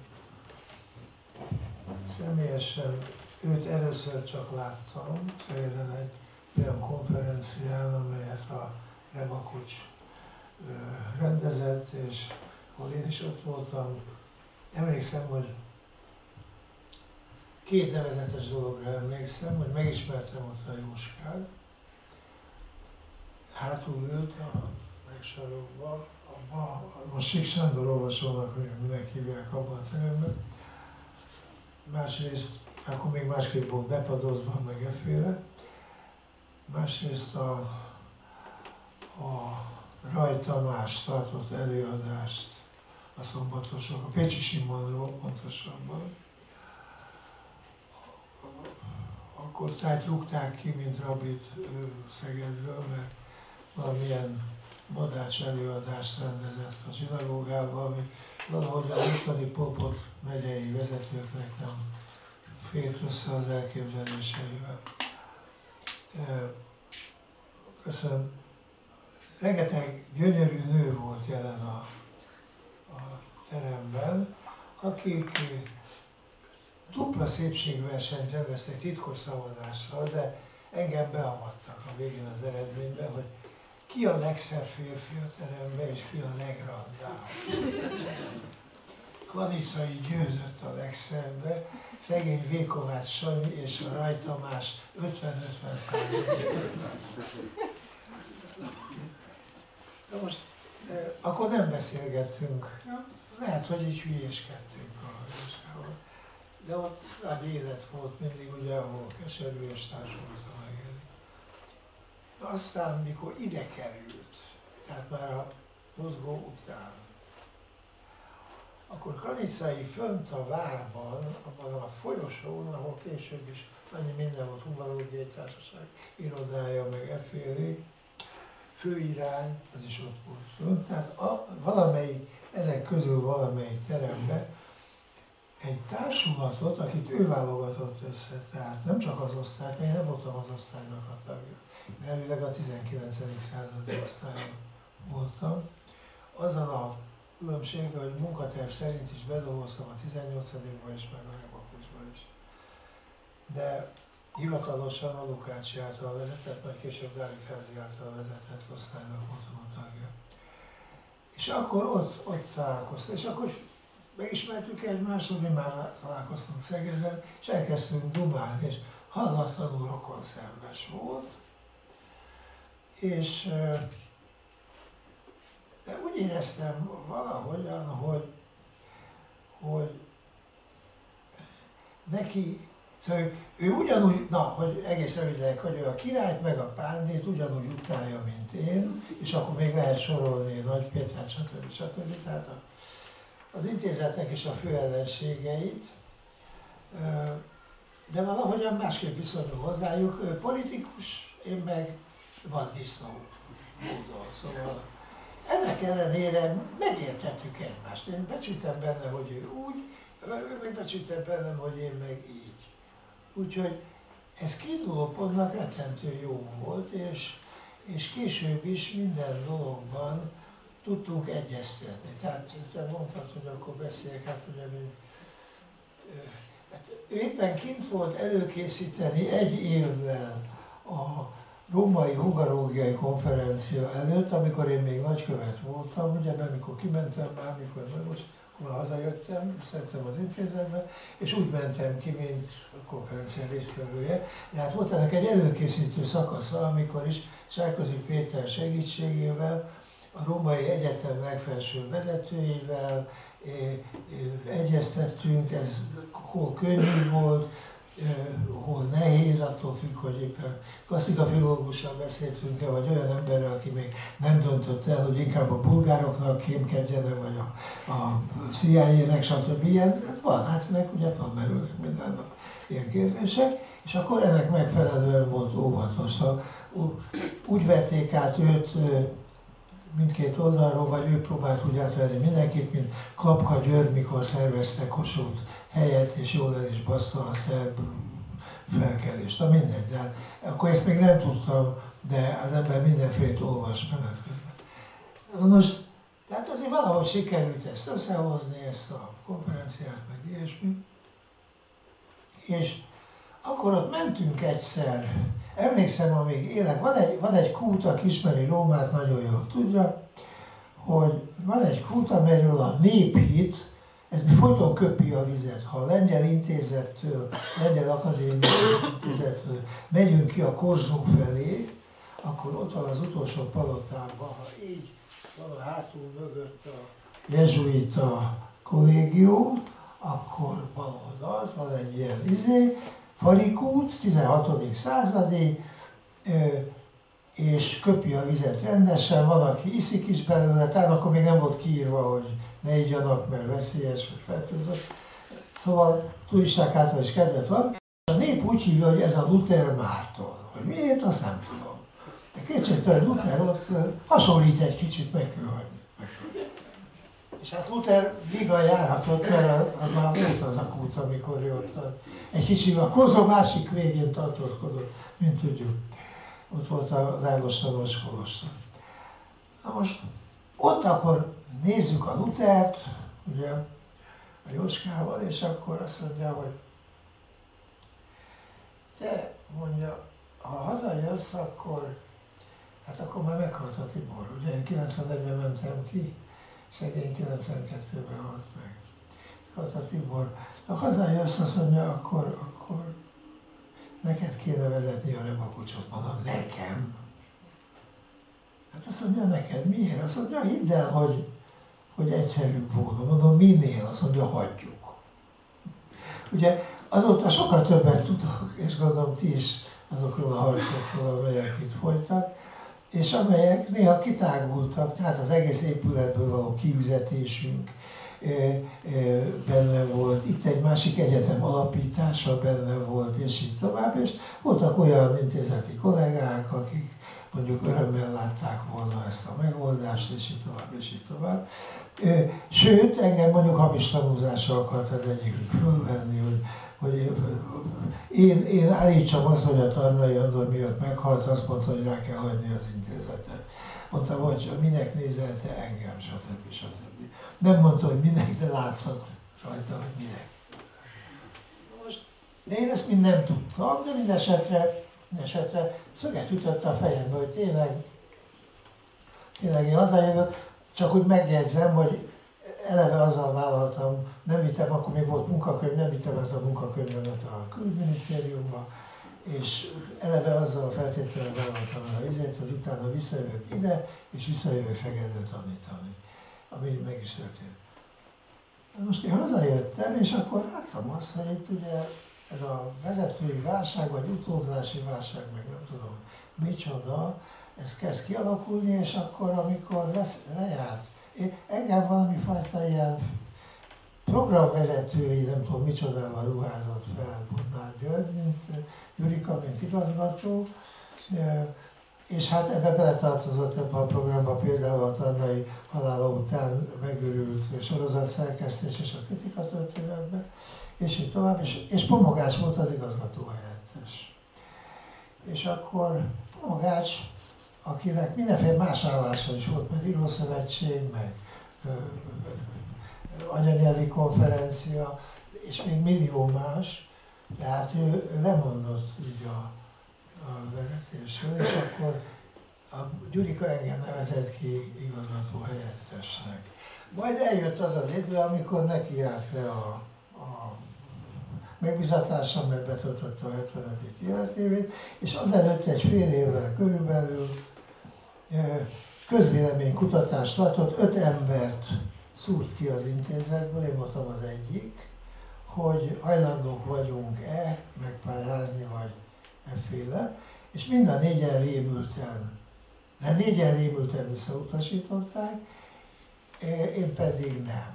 Személyesen őt először csak láttam Szegeden egy olyan konferencián, amelyet a Revakucs rendezett, és ahol én is ott voltam. Emlékszem, hogy két nevezetes dologra emlékszem, hogy megismertem ott a Jóskát. Hátul ült a megsarokba, abba, most Sík Sándor olvasónak, hogy minek hívják abban a teremben. Másrészt, akkor még másképp volt bepadozva, meg efféle. Másrészt a, a Raj Tamás tartott előadást a szombatosok, a Pécsi Simonról pontosabban. Akkor tehát rúgták ki, mint rabit Szegedről, mert valamilyen modács előadást rendezett a zsinagógában, ami valahogy az ottani Popot megyei vezetőknek nem fért össze az elképzeléseivel. Köszönöm. Rengeteg gyönyörű nő volt jelen a a teremben, akik dupla szépségversenyt rendeztek titkos szavazással, de engem beavattak a végén az eredménybe, hogy ki a legszebb férfi a teremben, és ki a legrandább. Klanicai győzött a legszebbe, szegény V. Kovács Sanyi és a Raj Tamás ötven-ötven százalék. Na most, eh, akkor nem beszélgettünk. Ja, lehet, hogy így hülyéskedtünk valahogy. De ott nagy élet volt mindig, ugye, ahol keserű és társulta megélni. Aztán, mikor ide került, tehát már a mozgó után, akkor Kranicai fönt a várban, abban a folyosón, ahol később is annyi minden volt, Humorológiai Társaság irodája, meg effélék, főirány, az is ott volt fönt, tehát a, valamelyik, ezek közül valamelyik teremben egy társulatot, akit ő válogatott össze, tehát nem csak az osztály, én nem voltam az osztálynak a tagja, elvileg a tizenkilencedik századi osztályon voltam, azzal a különbséggel, hogy munkaterv szerint is bedolgoztam a tizennyolcadikban is, meg a Rebakusban is. De hivatalosan a Lukácsi által vezetett, majd később Dávid Felzi által vezetett osztálynak voltam a tagja. És akkor ott, ott találkoztam, és akkor megismertük egymást, hogy mi már találkoztunk Szegeden, és elkezdtünk dumálni, és hallatlanul rokonszenves volt. És de úgy éreztem valahogyan, hogy, hogy neki, szóval ő, ő ugyanúgy, na, hogy egész rövidleg, hogy ő a királyt meg a pándét ugyanúgy utálja, mint én, és akkor még lehet sorolni Nagy Pétert, stb. stb. Tehát a, az intézetnek is a fő ellenségeit, de valahogyan másképp viszonyul hozzájuk, ő politikus, én meg vaddisznó módon, szóval ennek ellenére megértettük egymást. Én becsültem benne, hogy ő úgy, ő meg becsültem bennem, hogy én meg így. Úgyhogy ez kiinduló pontnak rettentő jó volt, és, és később is minden dologban tudtunk egyeztetni. Tehát te mondtad, hogy akkor beszéljek, hát ugye, mint, hát ő éppen kint volt előkészíteni egy évvel a római hungarológiai konferencia előtt, amikor én még nagykövet voltam, ugye, mert mikor kimentem már, mikor meg most, akkor hazajöttem, szerettem az intézetbe, és úgy mentem ki, mint a konferencia résztvevője. De hát volt ennek egy előkészítő szakasza, amikor is Sárközi Péter segítségével, a Római Egyetem legfelsőbb vezetőivel egyeztettünk, ez hol könnyű volt, hol nehéz, attól függ, hogy éppen klasszikafilológussal beszéltünk-e, vagy olyan emberrel, aki még nem döntött el, hogy inkább a bulgároknak kémkedjenek, vagy a, a C I A-nek, stb. Ilyen, hát van, hát meg ugye van merülnek minden nap ilyen kérdések, és akkor ennek megfelelően volt óvatos. Úgy vették át őt mindkét oldalról, vagy ő próbált úgy átvenni mindenkit, mint Klapka György, mikor szervezte Kossuth helyet, és jól el is baszta a szerb felkelést. Na mindegy, de hát, akkor ezt még nem tudtam, de az ember mindenfélét olvas menet közben. Most, tehát azért valahogy sikerült ezt összehozni, ezt a konferenciát, meg ilyesmi. És akkor ott mentünk egyszer, emlékszem, amíg élek, van egy, van egy kút, aki ismeri Rómát, nagyon jól tudja, hogy van egy kút, amelyről a néphit, ez folyton köpi a vizet. Ha a Lengyel Intézettől, Lengyel Akadémiai Intézettől megyünk ki a Korzó felé, akkor ott van az utolsó palotában, ha így van a hátul mögött a jezsuita kollégium, akkor bal oldalt van egy ilyen izé, Farikút, tizenhatodik századi, és köpi a vizet rendesen, van, aki iszik is belőle, tehát akkor még nem volt kiírva, hogy ne igyanak, mert veszélyes, vagy fertőzött. Szóval turisták által is kedvet van. A nép úgy hívja, hogy ez a Luther Márton. Hogy miért, azt nem tudom. De kétségtelen Luther ott hasonlít egy kicsit, meg kell hagyni. És hát Luther vígan járhatott, mert az már volt az a kút, amikor ő ott egy kicsivel a Kozó másik végén tartózkodott, mint tudjuk. Ott volt az Ágos Tanós kolostor. Na most ott akkor nézzük a Luthert, ugye, a Jóskával, és akkor azt mondja, hogy te, mondja, ha hazajössz, akkor, hát akkor már meghalt a Tibor. Ugye én kilencvenegyben mentem ki, szegény kilencvenkettőben halt meg. Meghalt a Tibor. Ha hazajössz, azt mondja, akkor, akkor neked kéne vezetni a Rebakucsot. Mondom, nekem? Hát azt mondja, neked miért? Azt mondja, hidd el, hogy, hogy egyszerűbb volna. Mondom, minél? Azt mondja, hagyjuk. Ugye azóta sokkal többet tudok, és gondolom ti is azokról a harcokról, amelyek itt folytak, és amelyek néha kitágultak, tehát az egész épületből való kiüzetésünk benne volt, itt egy másik egyetem alapítása benne volt, és így tovább, és voltak olyan intézeti kollégák, akik mondjuk örömmel látták volna ezt a megoldást, és így tovább, és így tovább. Sőt, engem mondjuk hamis tanúzásra akart az egyikük fölvenni, hogy, hogy én, én állítsam azt, hogy a Tarnai Andor miatt meghalt, azt mondta, hogy rá kell hagyni az intézetet. Mondtam, hogy minek nézel te engem, stb. stb. Nem mondta, hogy minek, de látszott rajta, hogy minek. Most, de én ezt mind nem tudtam, de minden esetre, minden esetre szöget ütötte a fejembe, hogy tényleg, tényleg én hazajövök, csak úgy megjegyzem, hogy eleve azzal vállaltam, nem vittem, akkor még volt munkakönyv, nem vittem át a munkakönyvemet a külügyminisztériumba, és eleve azzal a feltétlenül vállaltam el a vizet, hogy utána visszajövök ide, és visszajövök Szegedre tanítani, ami meg is történt. Most én hazajöttem, és akkor láttam azt, hogy itt ugye ez a vezetői válság, vagy utódlási válság, meg nem tudom micsoda, ez kezd kialakulni, és akkor, amikor lesz, lejárt, én, engem valami fajta ilyen programvezetői, nem tudom micsodával ruházott fel Bodnár György, mint Gyurika, mint igazgató, és hát ebbe beletartozott ebbe a programba például a Tarnai halála után megőrült sorozatszerkesztés és a kritikatörténetbe, és így tovább, és, és Pomogács volt az igazgató helyettes. És akkor Pomogács, akinek mindenféle más állása is volt, meg írószövetség, meg ö, ö, anyanyelvi konferencia, és még millió más, tehát ő, ő lemondott így a, a vezetésről, és akkor a Gyurika engem nevezett ki igazgató helyettesnek. Majd eljött az az idő, amikor neki járt le a, a megbízatása, mert betöltötte a hetvenedik életévét, és azelőtt egy fél évvel körülbelül közvéleménykutatást tartott, öt embert szúrt ki az intézetből, én voltam az egyik, hogy hajlandók vagyunk-e megpályázni, vagy efféle, és mind a négyen rémülten, de négyen rémülten visszautasították, én pedig nem.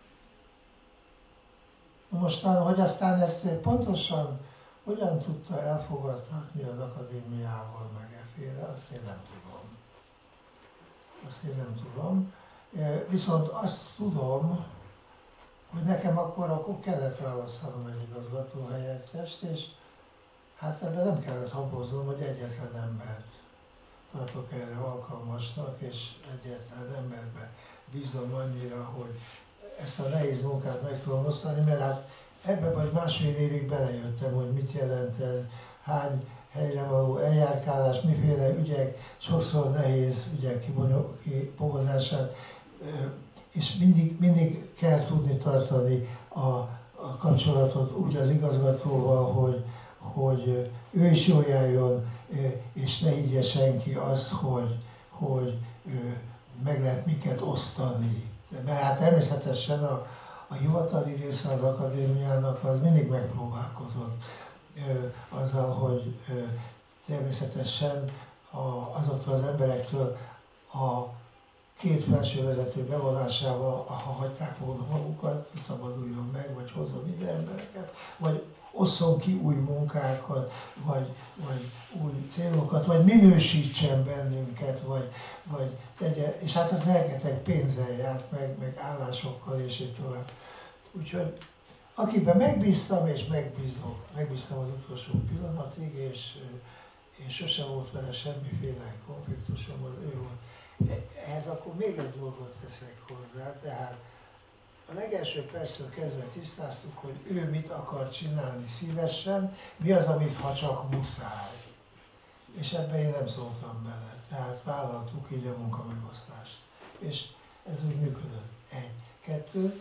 Mostan, hogy aztán ezt pontosan hogyan tudta elfogadtatni az akadémiával, meg efféle, azt én nem tudom. Azt én nem tudom. Viszont azt tudom, hogy nekem akkor, akkor kellett választanom egy igazgató helyettest, és hát ebben nem kellett haboznom, hogy egyetlen embert tartok erre alkalmasnak, és egyetlen emberbe bízom annyira, hogy ezt a nehéz munkát meg tudom osztani, mert hát ebbe vagy másfél évig belejöttem, hogy mit jelent ez, hány helyre való eljárkálás, miféle ügyek, sokszor nehéz ügyek kibogozását, és mindig, mindig kell tudni tartani a, a kapcsolatot úgy az igazgatóval, hogy, hogy ő is jól járjon, és ne higgye senki azt, hogy, hogy meg lehet miket osztani. Mert hát természetesen a, a hivatali része az akadémiának az mindig megpróbálkozott azzal, hogy természetesen a, azoktól az emberektől a két felsővezető bevonásával, ha hagyták volna magukat, szabaduljon meg, vagy hozzon ide embereket, vagy osszon ki új munkákat, vagy, vagy új célokat, vagy minősítsen bennünket, vagy, vagy tegye, és hát az rengeteg pénzzel járt, meg, meg állásokkal, és így tovább. Úgyhogy akiben megbíztam, és megbízom, megbíztam az utolsó pillanatig, és, és sose volt vele semmiféle konfliktusom, az ő volt. Ehhez akkor még egy dolgot teszek hozzá, tehát a legelső perctől kezdve tisztáztuk, hogy ő mit akar csinálni szívesen, mi az, amit ha csak muszáj. És ebben én nem szóltam bele, tehát vállaltuk így a munkamegosztást. És ez úgy működött. Egy. Kettő.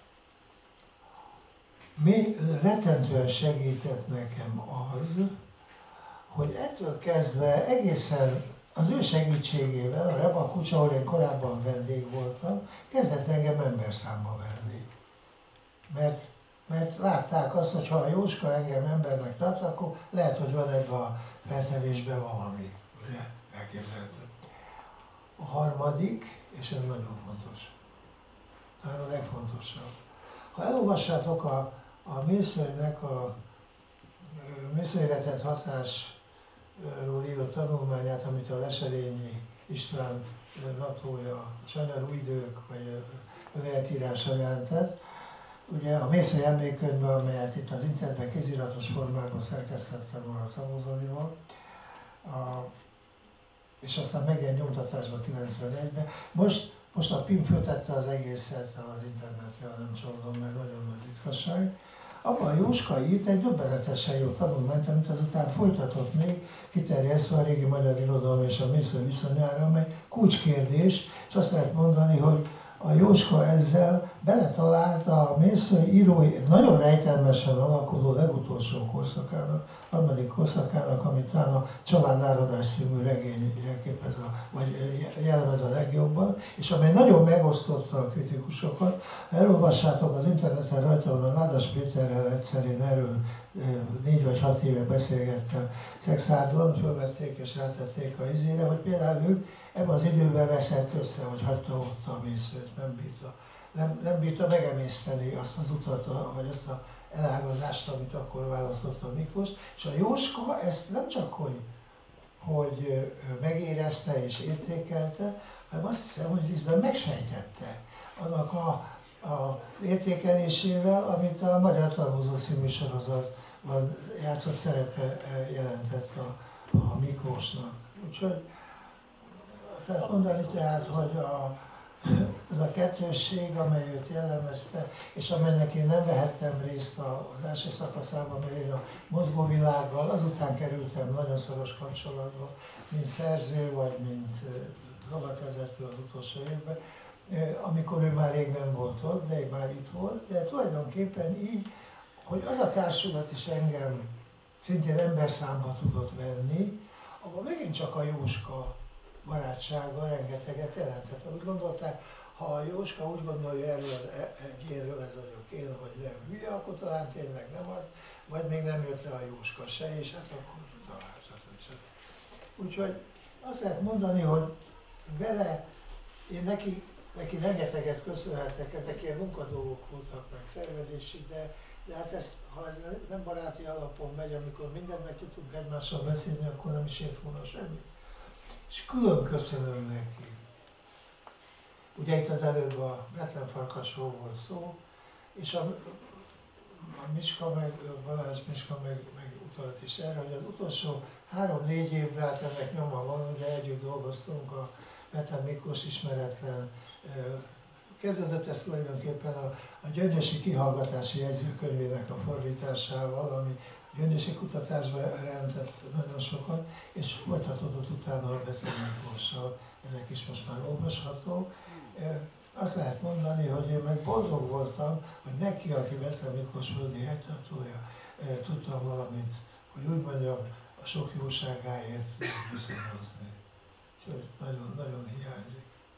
Mi rettentően segített nekem az, hogy ettől kezdve egészen az ő segítségével, a Reba Kucs, ahol én korábban vendég voltam, kezdett engem emberszámba venni. Mert, mert látták azt, hogy ha a Jóska engem embernek tart, akkor lehet, hogy van ebben a feltevésben valami. Ugye? Elképzelhető. A harmadik, és ez nagyon fontos, talán a legfontosabb. Ha elolvassátok a, a Mészőinek a mészőiretett hatásról írott tanulmányát, amit a Veselényi István naplója, Sanyarú idők, vagy önéletírása jelentett. Ugye a Mészői emlékkönyvben, amelyet itt az internetben kéziratos formában szerkesztettem a Szabó Zolival, a, és aztán megjelent nyomtatásban kilencvenegyben. Most, most a Pim föltette az egészet az internetre, nem csalódom, mert nagyon nagy ritkaság. Abban a Jóska írt egy döbbenetesen jó tanulmányt, amit azután folytatott még, kiterjesztve a régi magyar irodalom és a mésző viszonyára, amely kulcskérdés, és azt lehet mondani, hogy a Jóska ezzel beletalált a mészői írói nagyon rejtelmesen alakuló legutolsó korszakának, harmadik korszakának, amit talán a Családáradás című regény jelképez a, vagy jellemez a legjobban, és amely nagyon megosztotta a kritikusokat. Ha elolvassátok az interneten, rajta van a Nádas Péterrel, egyszer én erről négy vagy hat éve beszélgettem Szexárdon, fölvették és rátették a izére, hogy például ők ebben az időben veszett össze, vagy hagyta ott a mészőt, nem bírta, nem, nem bírta megemészteni azt az utat, vagy azt az elágazást, amit akkor választotta a Miklós. És a Jóska ezt nem csak, hogy, hogy megérezte és értékelte, hanem azt hiszem, hogy részben megsejtette annak a, a értékelésével, amit a Magyar Tanúzó című sorozatban játszott szerepe jelentett a, a Miklósnak. Úgyhogy azt mondani tehát, hogy a, ez a kettősség, amely őt jellemezte, és amelynek én nem vehettem részt az első szakaszában, mert én a mozgóvilággal azután kerültem nagyon szoros kapcsolatba, mint szerző, vagy mint rovatvezető az utolsó évben, amikor ő már rég nem volt ott, de már itt volt, de tulajdonképpen így, hogy az a társulat is engem szintén emberszámba tudott venni, abban megint csak a Jóska barátsággal rengeteget jelentett. Úgy gondolták, ha a Jóska úgy gondolja erről egy énről, ez vagyok én, hogy nem hülye, akkor talán tényleg nem az, vagy még nem jött rá a Jóska se, és hát akkor talán stb. Úgyhogy azt lehet mondani, hogy vele, én neki, neki rengeteget köszönhetek, ezek ilyen munkadolgok voltak meg szervezésig, de, de hát ezt, ha ez nem baráti alapon megy, amikor mindent meg tudtunk egymással beszélni, akkor nem is ért volna semmit. És külön köszönöm neki. Ugye itt az előbb a Betlen Farkasról volt szó, és a, a Miska meg, a Balázs Miska meg, meg utalt is erre, hogy az utolsó három-négy évben, hát ennek nyoma van, ugye együtt dolgoztunk a Betlen Miklós ismeretlen. Kezdődött ez tulajdonképpen a, a Gyöngyösi kihallgatási jegyzőkönyvének a fordításával, ami Gyöngyösi kutatásban jelentett nagyon sokat, és folytatódott utána a Betlen Miklóssal, ezek is most már olvashatók. Azt lehet mondani, hogy én meg boldog voltam, hogy neki, aki Betlen Miklós földi helytartója, tudtam valamit, hogy úgy mondjam, a sok jóságáért viszonyozni. Úgyhogy nagyon, nagyon hiányzik.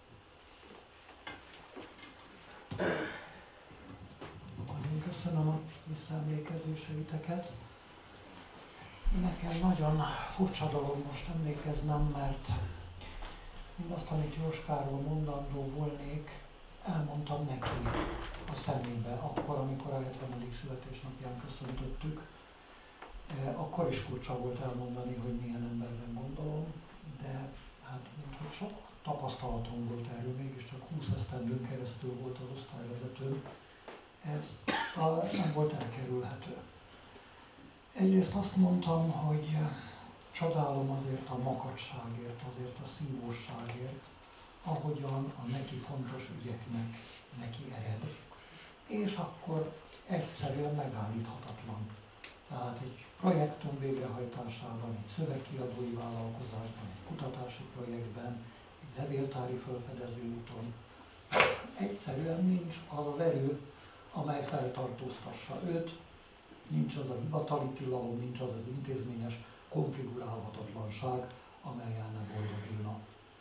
Nagyon köszönöm a visszaemlékezéseiteket. Nekem nagyon furcsa dolog most emlékeznem, mert mindazt, amit Jóskáról mondandó volnék, elmondtam neki a szemébe, akkor, amikor a hetvenedik születésnapján köszöntöttük. Akkor is furcsa volt elmondani, hogy milyen emberben gondolom, de hát minthogy sok tapasztalatom volt erről, mégiscsak húsz esztendőn keresztül volt az osztályvezető, ez a, nem volt elkerülhető. Egyrészt azt mondtam, hogy csodálom azért a makacságért, azért a szívóságért, ahogyan a neki fontos ügyeknek neki ered, és akkor egyszerűen megállíthatatlan. Tehát egy projektum végrehajtásában, egy szövegkiadói vállalkozásban, egy kutatási projektben, egy levéltári felfedező úton egyszerűen nincs az az erő, amely feltartóztassa őt, nincs az a hivatali tilalom, nincs az az intézményes konfigurálhatatlanság, amelyen ne boldogulna.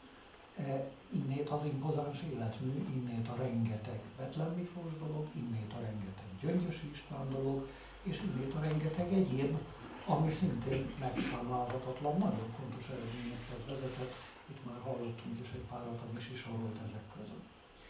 E, innét az impozáns életmű, innét a rengeteg Bethlen Miklós dolog, innét a rengeteg Gyöngyösi István dolog, és innét a rengeteg egyéb, ami szintén megszámlálhatatlan, nagyon fontos eredményekhez vezetett. Itt már hallottunk is egy párat, ami is sorolt ezek között.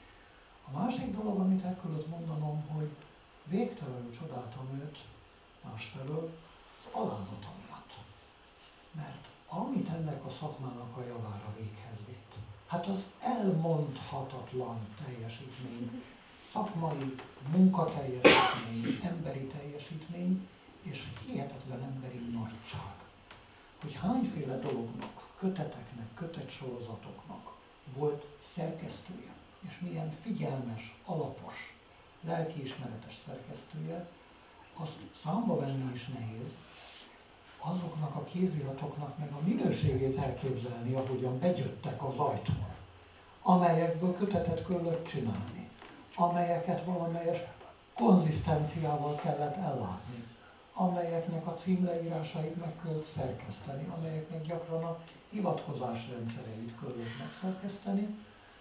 A másik dolog, amit el kellett mondanom, hogy végtelenül csodáltam őt másfelől az alázata miatt. Mert amit ennek a szakmának a javára véghez vitt, hát az elmondhatatlan teljesítmény, szakmai munkateljesítmény, emberi teljesítmény és hihetetlen emberi nagyság. Hogy hányféle dolognak, köteteknek, kötetsorozatoknak volt szerkesztője, és milyen figyelmes, alapos, lelkiismeretes szerkesztője, azt számba venni is nehéz, azoknak a kéziratoknak meg a minőségét elképzelni, ahogyan begyöttek az ajtón, amelyekből kötetet kellett csinálni, amelyeket valamelyes konzisztenciával kellett ellátni, amelyeknek a címleírásait meg kellett szerkeszteni, amelyeknek gyakran a hivatkozás rendszereit kellett megszerkeszteni,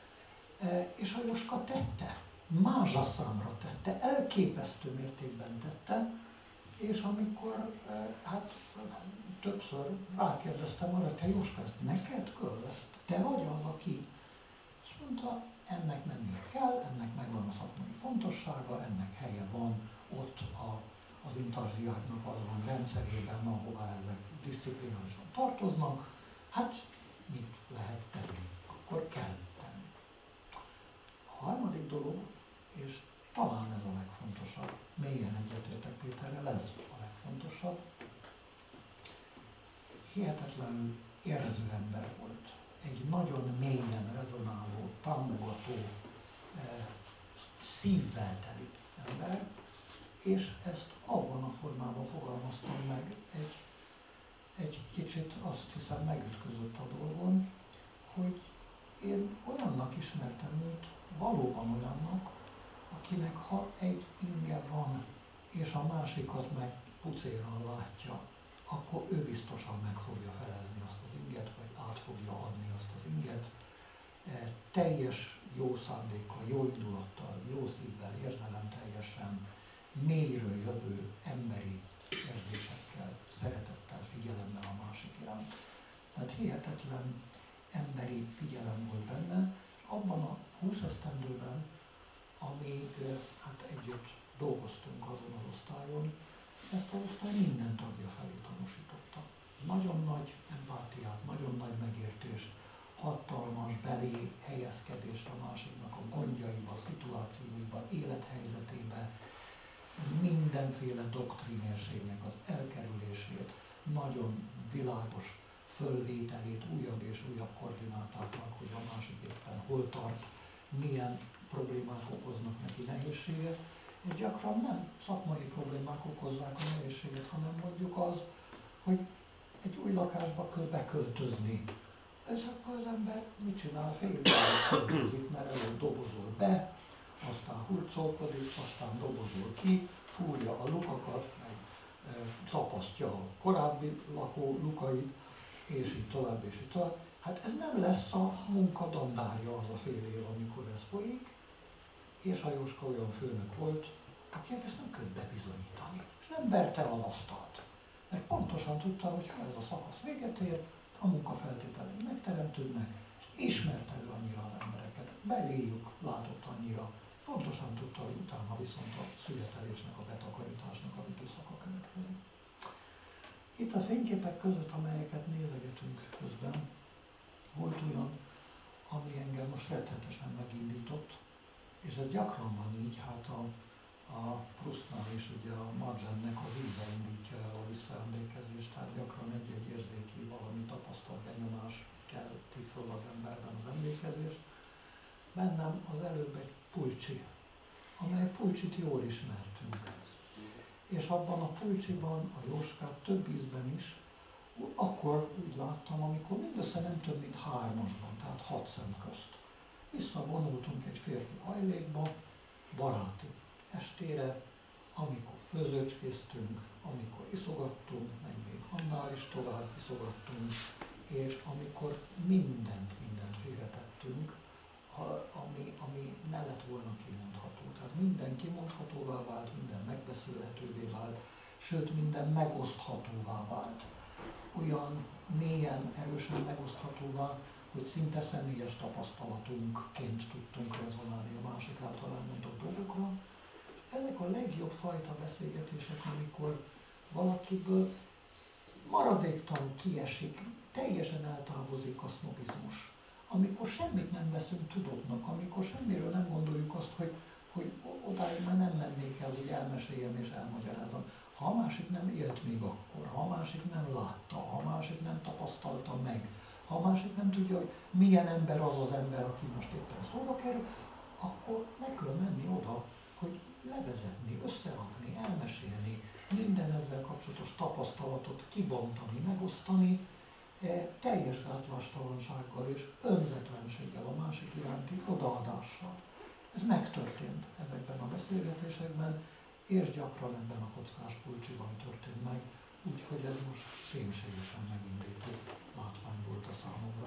és a Jóska tette, mázsa számra tette, elképesztő mértékben tette, és amikor hát többször rákérdeztem arra, te Jóska, ezt neked kell, ezt te vagy az, aki? Azt mondta, ennek mennie kell, ennek megvan a szakmai fontossága, ennek helye van ott a, az intarziáknak azon rendszerében, ahová ezek diszciplinálisan tartoznak, hát mit lehet tenni? Akkor kell tenni. A harmadik dolog, és talán ez a legfontosabb, mélyen egyetértek Péterrel, ez a legfontosabb, hihetetlenül érző ember volt. Egy nagyon mélyen rezonáló, támogató, eh, szívvel teli ember, és ezt abban a formában fogalmaztam meg, egy, egy kicsit azt hiszem megütközött a dolgon, hogy én olyannak ismertem őt, valóban olyannak, akinek ha egy inge van, és a másikat meg pucéran látja, akkor ő biztosan meg fogja felezni azt az inget, vagy át fogja adni azt az inget. E, teljes jó szándékkal, jó indulattal, jó szívvel, érzelemteljesen, mélyről jövő emberi érzésekkel, szeretettel, figyelemmel a másik iránt. Tehát hihetetlen emberi figyelem volt benne, és abban a húsz esztendőben, amíg hát együtt dolgoztunk azon az osztályon, ezt az osztály minden tagja felé tanúsította. Nagyon nagy empátiát, nagyon nagy megértést, hatalmas belé helyezkedést a másiknak a gondjaiba, szituációiba, élethelyzetébe, mindenféle doktrínérségnek az elkerülését, nagyon világos fölvételét újabb és újabb koordinátáknak, hogy a másik éppen hol tart, milyen problémák okoznak neki nehézséget, és gyakran nem szakmai problémák okozzák a nehézséget, hanem mondjuk az, hogy egy új lakásba kell beköltözni. Ez akkor az ember mit csinál? Fél évig költözik, mert előbb dobozol be, aztán hurcolkodik, aztán dobozol ki, fúrja a lukakat, meg e, tapasztja a korábbi lakó lukait, és így tovább, és így tovább. Hát ez nem lesz a munka dandárja az a fél év, amikor ez folyik, és a Jóska olyan főnök volt, aki ezt nem költ bebizonyítani, és nem verte az asztalt. Mert pontosan tudta, hogy ha ez a szakasz véget ér, a munkafeltételei megteremtődnek, és ismerte ő annyira az embereket, beléjük látott annyira, pontosan tudta, hogy utána viszont a születelésnek, a betakarításnak a időszaka következik. Itt a fényképek között, amelyeket nézegetünk közben, volt olyan, ami engem most rettenetesen megindított, és ez gyakran van így, hát a, a Proustnál is ugye a Madlennek az íze indítja el a visszaemlékezést, tehát gyakran egy-egy érzéki valami tapasztalt benyomás kelti föl az emberben az emlékezést. bennem az előbb egy Pulcsi, amely Pulcsit jól ismertünk. És abban a Pulcsiban a Jóskát több ízben is, akkor úgy láttam, amikor mindössze nem több, mint hármasban, tehát hat szem közt. Visszavonultunk egy férfi hajlékba, baráti estére, amikor főzőcskéztünk, amikor iszogattunk, meg még annál is tovább iszogattunk, és amikor mindent, mindent félretettünk, ami, ami ne lett volna kimondható. Tehát minden kimondhatóvá vált, minden megbeszélhetővé vált, sőt minden megoszthatóvá vált. Olyan mélyen, erősen megoszthatóvá, hogy szinte személyes tapasztalatunkként tudtunk rezonálni a másik által elmondott dolgokra. Ezek a legjobb fajta beszélgetések, amikor valakiből maradéktalan kiesik, teljesen eltávozik a sznobizmus. Amikor semmit nem veszünk tudottnak, amikor semmiről nem gondoljuk azt, hogy, hogy odáig már nem mennék el, hogy elmeséljem és elmagyarázom. Ha a másik nem élt még akkor, ha a másik nem látta, ha a másik nem tapasztalta meg, ha a másik nem tudja, hogy milyen ember az az ember, aki most éppen szóba kerül, akkor meg kell menni oda, hogy levezetni, összerakni, elmesélni, minden ezzel kapcsolatos tapasztalatot kibontani, megosztani, e, teljes gátlástalansággal és önzetlenséggel a másik iránti odaadással. Ez megtörtént ezekben a beszélgetésekben, és gyakran ebben a kockás Pulcsiban történt meg, úgyhogy ez most fémségesen megindító látvány volt a számomra.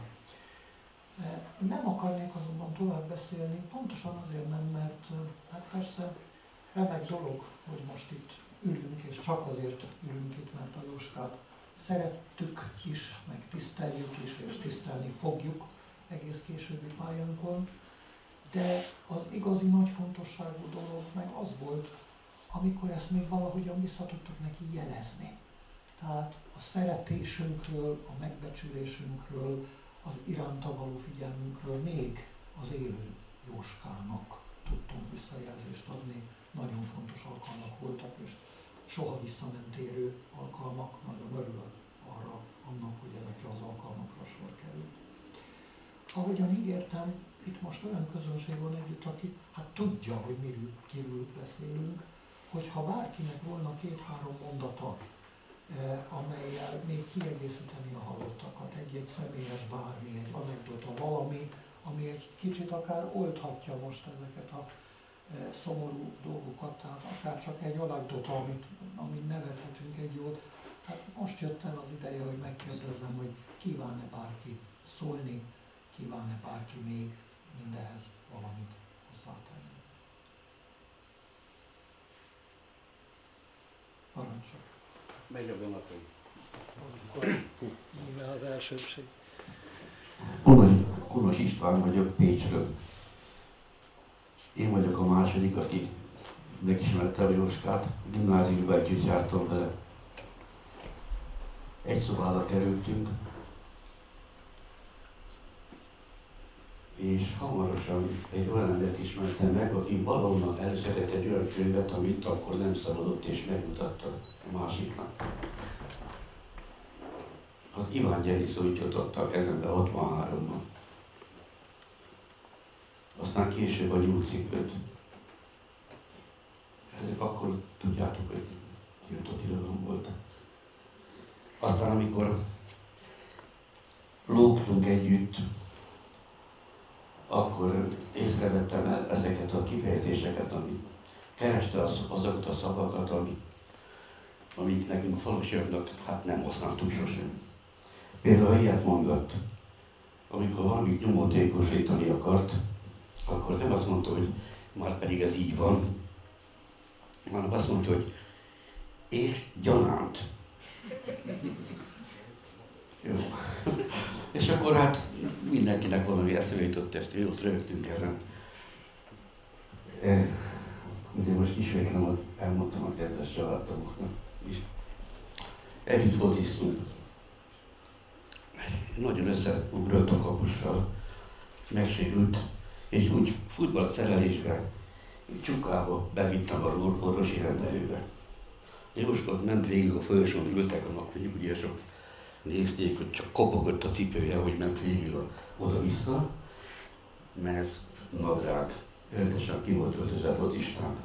Nem akarnék azonban tovább beszélni, pontosan azért nem, mert hát persze remek dolog, hogy most itt ülünk, és csak azért ülünk itt, mert a Jóskát szerettük is, meg tiszteljük is, és tisztelni fogjuk egész későbbi pályánkon, de az igazi nagy fontosságú dolog meg az volt, amikor ezt még valahogyan vissza tudtuk neki jelezni. Tehát a szeretésünkről, a megbecsülésünkről, az iránta való figyelmünkről még az élő Jóskának tudtunk visszajelzést adni. Nagyon fontos alkalmak voltak, és soha vissza nem térő alkalmak. Nagyon örülök arra, annak, hogy ezekre az alkalmakra sor került. Ahogyan ígértem, itt most olyan közönség van együtt, aki hát tudja, hogy miről, kiről beszélünk, hogyha bárkinek volna két-három mondata, eh, amellyel még kiegészíteni a hallottakat, egy-egy személyes bármi, egy anekdota, valami, ami egy kicsit akár oldhatja most ezeket a eh, szomorú dolgokat, tehát akár csak egy anekdota, amit, amit nevethetünk egy jót. Hát most jött el az ideje, hogy megkérdezzem, hogy kíván-e bárki szólni, kíván-e bárki még mindehez valamit hozzátenni. Parancsol. Megy a vonatom. Nyilván az elsőbség. Kunos István vagyok Pécsről. Én vagyok a második, aki megismerte a Jóskát. Gimnáziumban együtt jártam vele. Egy szobába kerültünk. És hamarosan egy olyan embert ismertem meg, aki valahonnan elszerett egy olyan könyvet, amit akkor nem szabadott, és megmutatta a másiknak. Az Iván Gyeriszóvics adta a kezembe hatvanháromban. Aztán később a Nyúlcipőt. Ezek akkor tudjátok, hogy tiltott irodalom volt. Aztán amikor lógtunk együtt, akkor észrevettem el ezeket a kifejezéseket, amit kereste az, azokat a szavakat, amik, amik nekünk falusiaknak hát nem használtuk sosem. Például ilyet mondott, amikor valamit nyomotékosítani akart, akkor nem azt mondta, hogy már pedig ez így van, hanem azt mondta, hogy és gyanánt. Jó. És akkor hát mindenkinek valami eszébe jutott, ezt jót rögtünk ezen. E, ugye most ismétlem, elmondtam a kedves családtagoknak is. Együtt fociztunk. Nagyon összeugrott a kapussal, megsérült, és úgy futballszerelésben, csukába bevittem a orvosi rendelőbe. Jóskot ment végig a folyosón, ültek a napnyugdíjasok. Nézték, hogy csak kopogott a cipője, hogy ment végig oda-vissza, mert nadrág, rendesen ki volt öltözve focistán.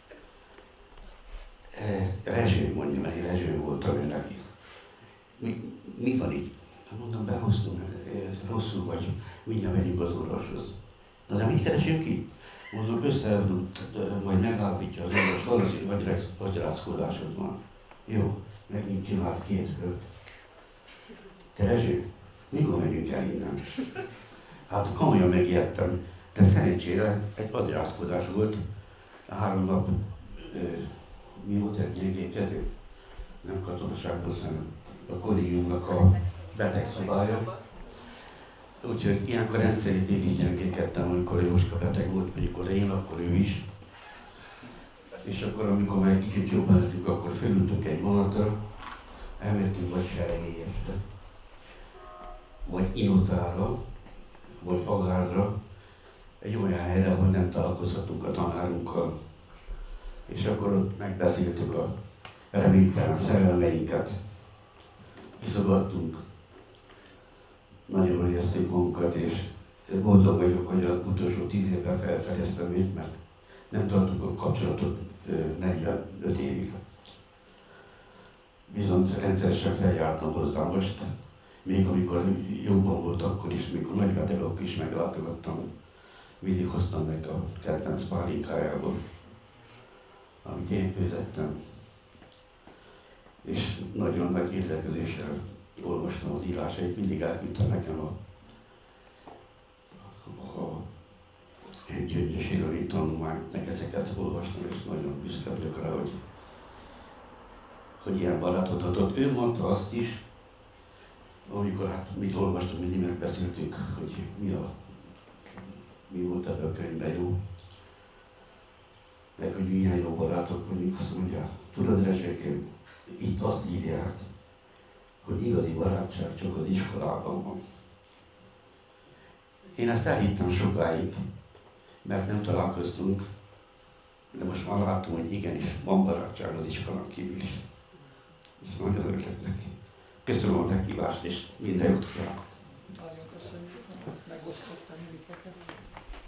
Rezső, mondja, mert én rezső voltam ő neki. Mi, mi van így? Mondom, behoztunk, ez rosszul vagy, mindjárt megyünk az orvoshoz. Na de mit keresünk ki? Mondom, összeadult, majd megállapítja az orvos, valószínűleg magyarázkodásod van. Jó, megint csinált két kört. Te Rezső, mikor megyünk el innen? Hát komolyan megijedtem, de szerencsére egy magyarázkodás volt. Három nap, ö, mi volt egy gyengékedő? Nem katonaságból, hanem a kollégiumnak a betegszobája. Úgyhogy ilyenkor rendszerint én így gyengékedtem, amikor a Jóska beteg volt, amikor én, akkor ő is. És akkor, amikor már egy kicsit jobban lettünk, akkor fölültünk egy vonatra, elmentünk vagy Seregélyesre, vagy Inotára, vagy Agárdra, egy olyan helyre, ahol nem találkozhatunk a tanárunkkal. És akkor ott megbeszéltük a reménytelen szerelmeinket, iszogattunk, nagyon jól éreztük magunkat, és boldog vagyok, hogy az utolsó tíz évben felfedeztem őt, mert nem tartunk a kapcsolatot negyvenöt évig. Viszont rendszeresen feljártam hozzá most, még amikor jobban volt akkor is, mikor nagy beteg, akkor is meglátogattam. Mindig hoztam meg a kedvenc pálinkájából, amit én főzettem. És nagyon nagy érdeklődéssel olvastam az írásait, mindig elküldtem nekem a, a Gyöngyös Irani tanulmányt, meg ezeket olvastam, és nagyon büszke vagyok rá, hogy, hogy ilyen barátot adott. Ő mondta azt is, amikor hát mit olvastunk, mindig megbeszéltük, hogy mi, a, mi volt ebben a könyvben jó, meg hogy milyen jó barátok vagyunk, azt mondja, tudod Rezsékém, itt azt írják, hogy igazi barátság csak az iskolában van. Én ezt elhittem sokáig, mert nem találkoztunk, de most már látom, hogy igenis van barátság az iskolán kívül is. És nagyon örülök neki. Köszönöm a meghívást, és minden jót kívánok! Nagyon köszönjük, hogy megosztottam minket.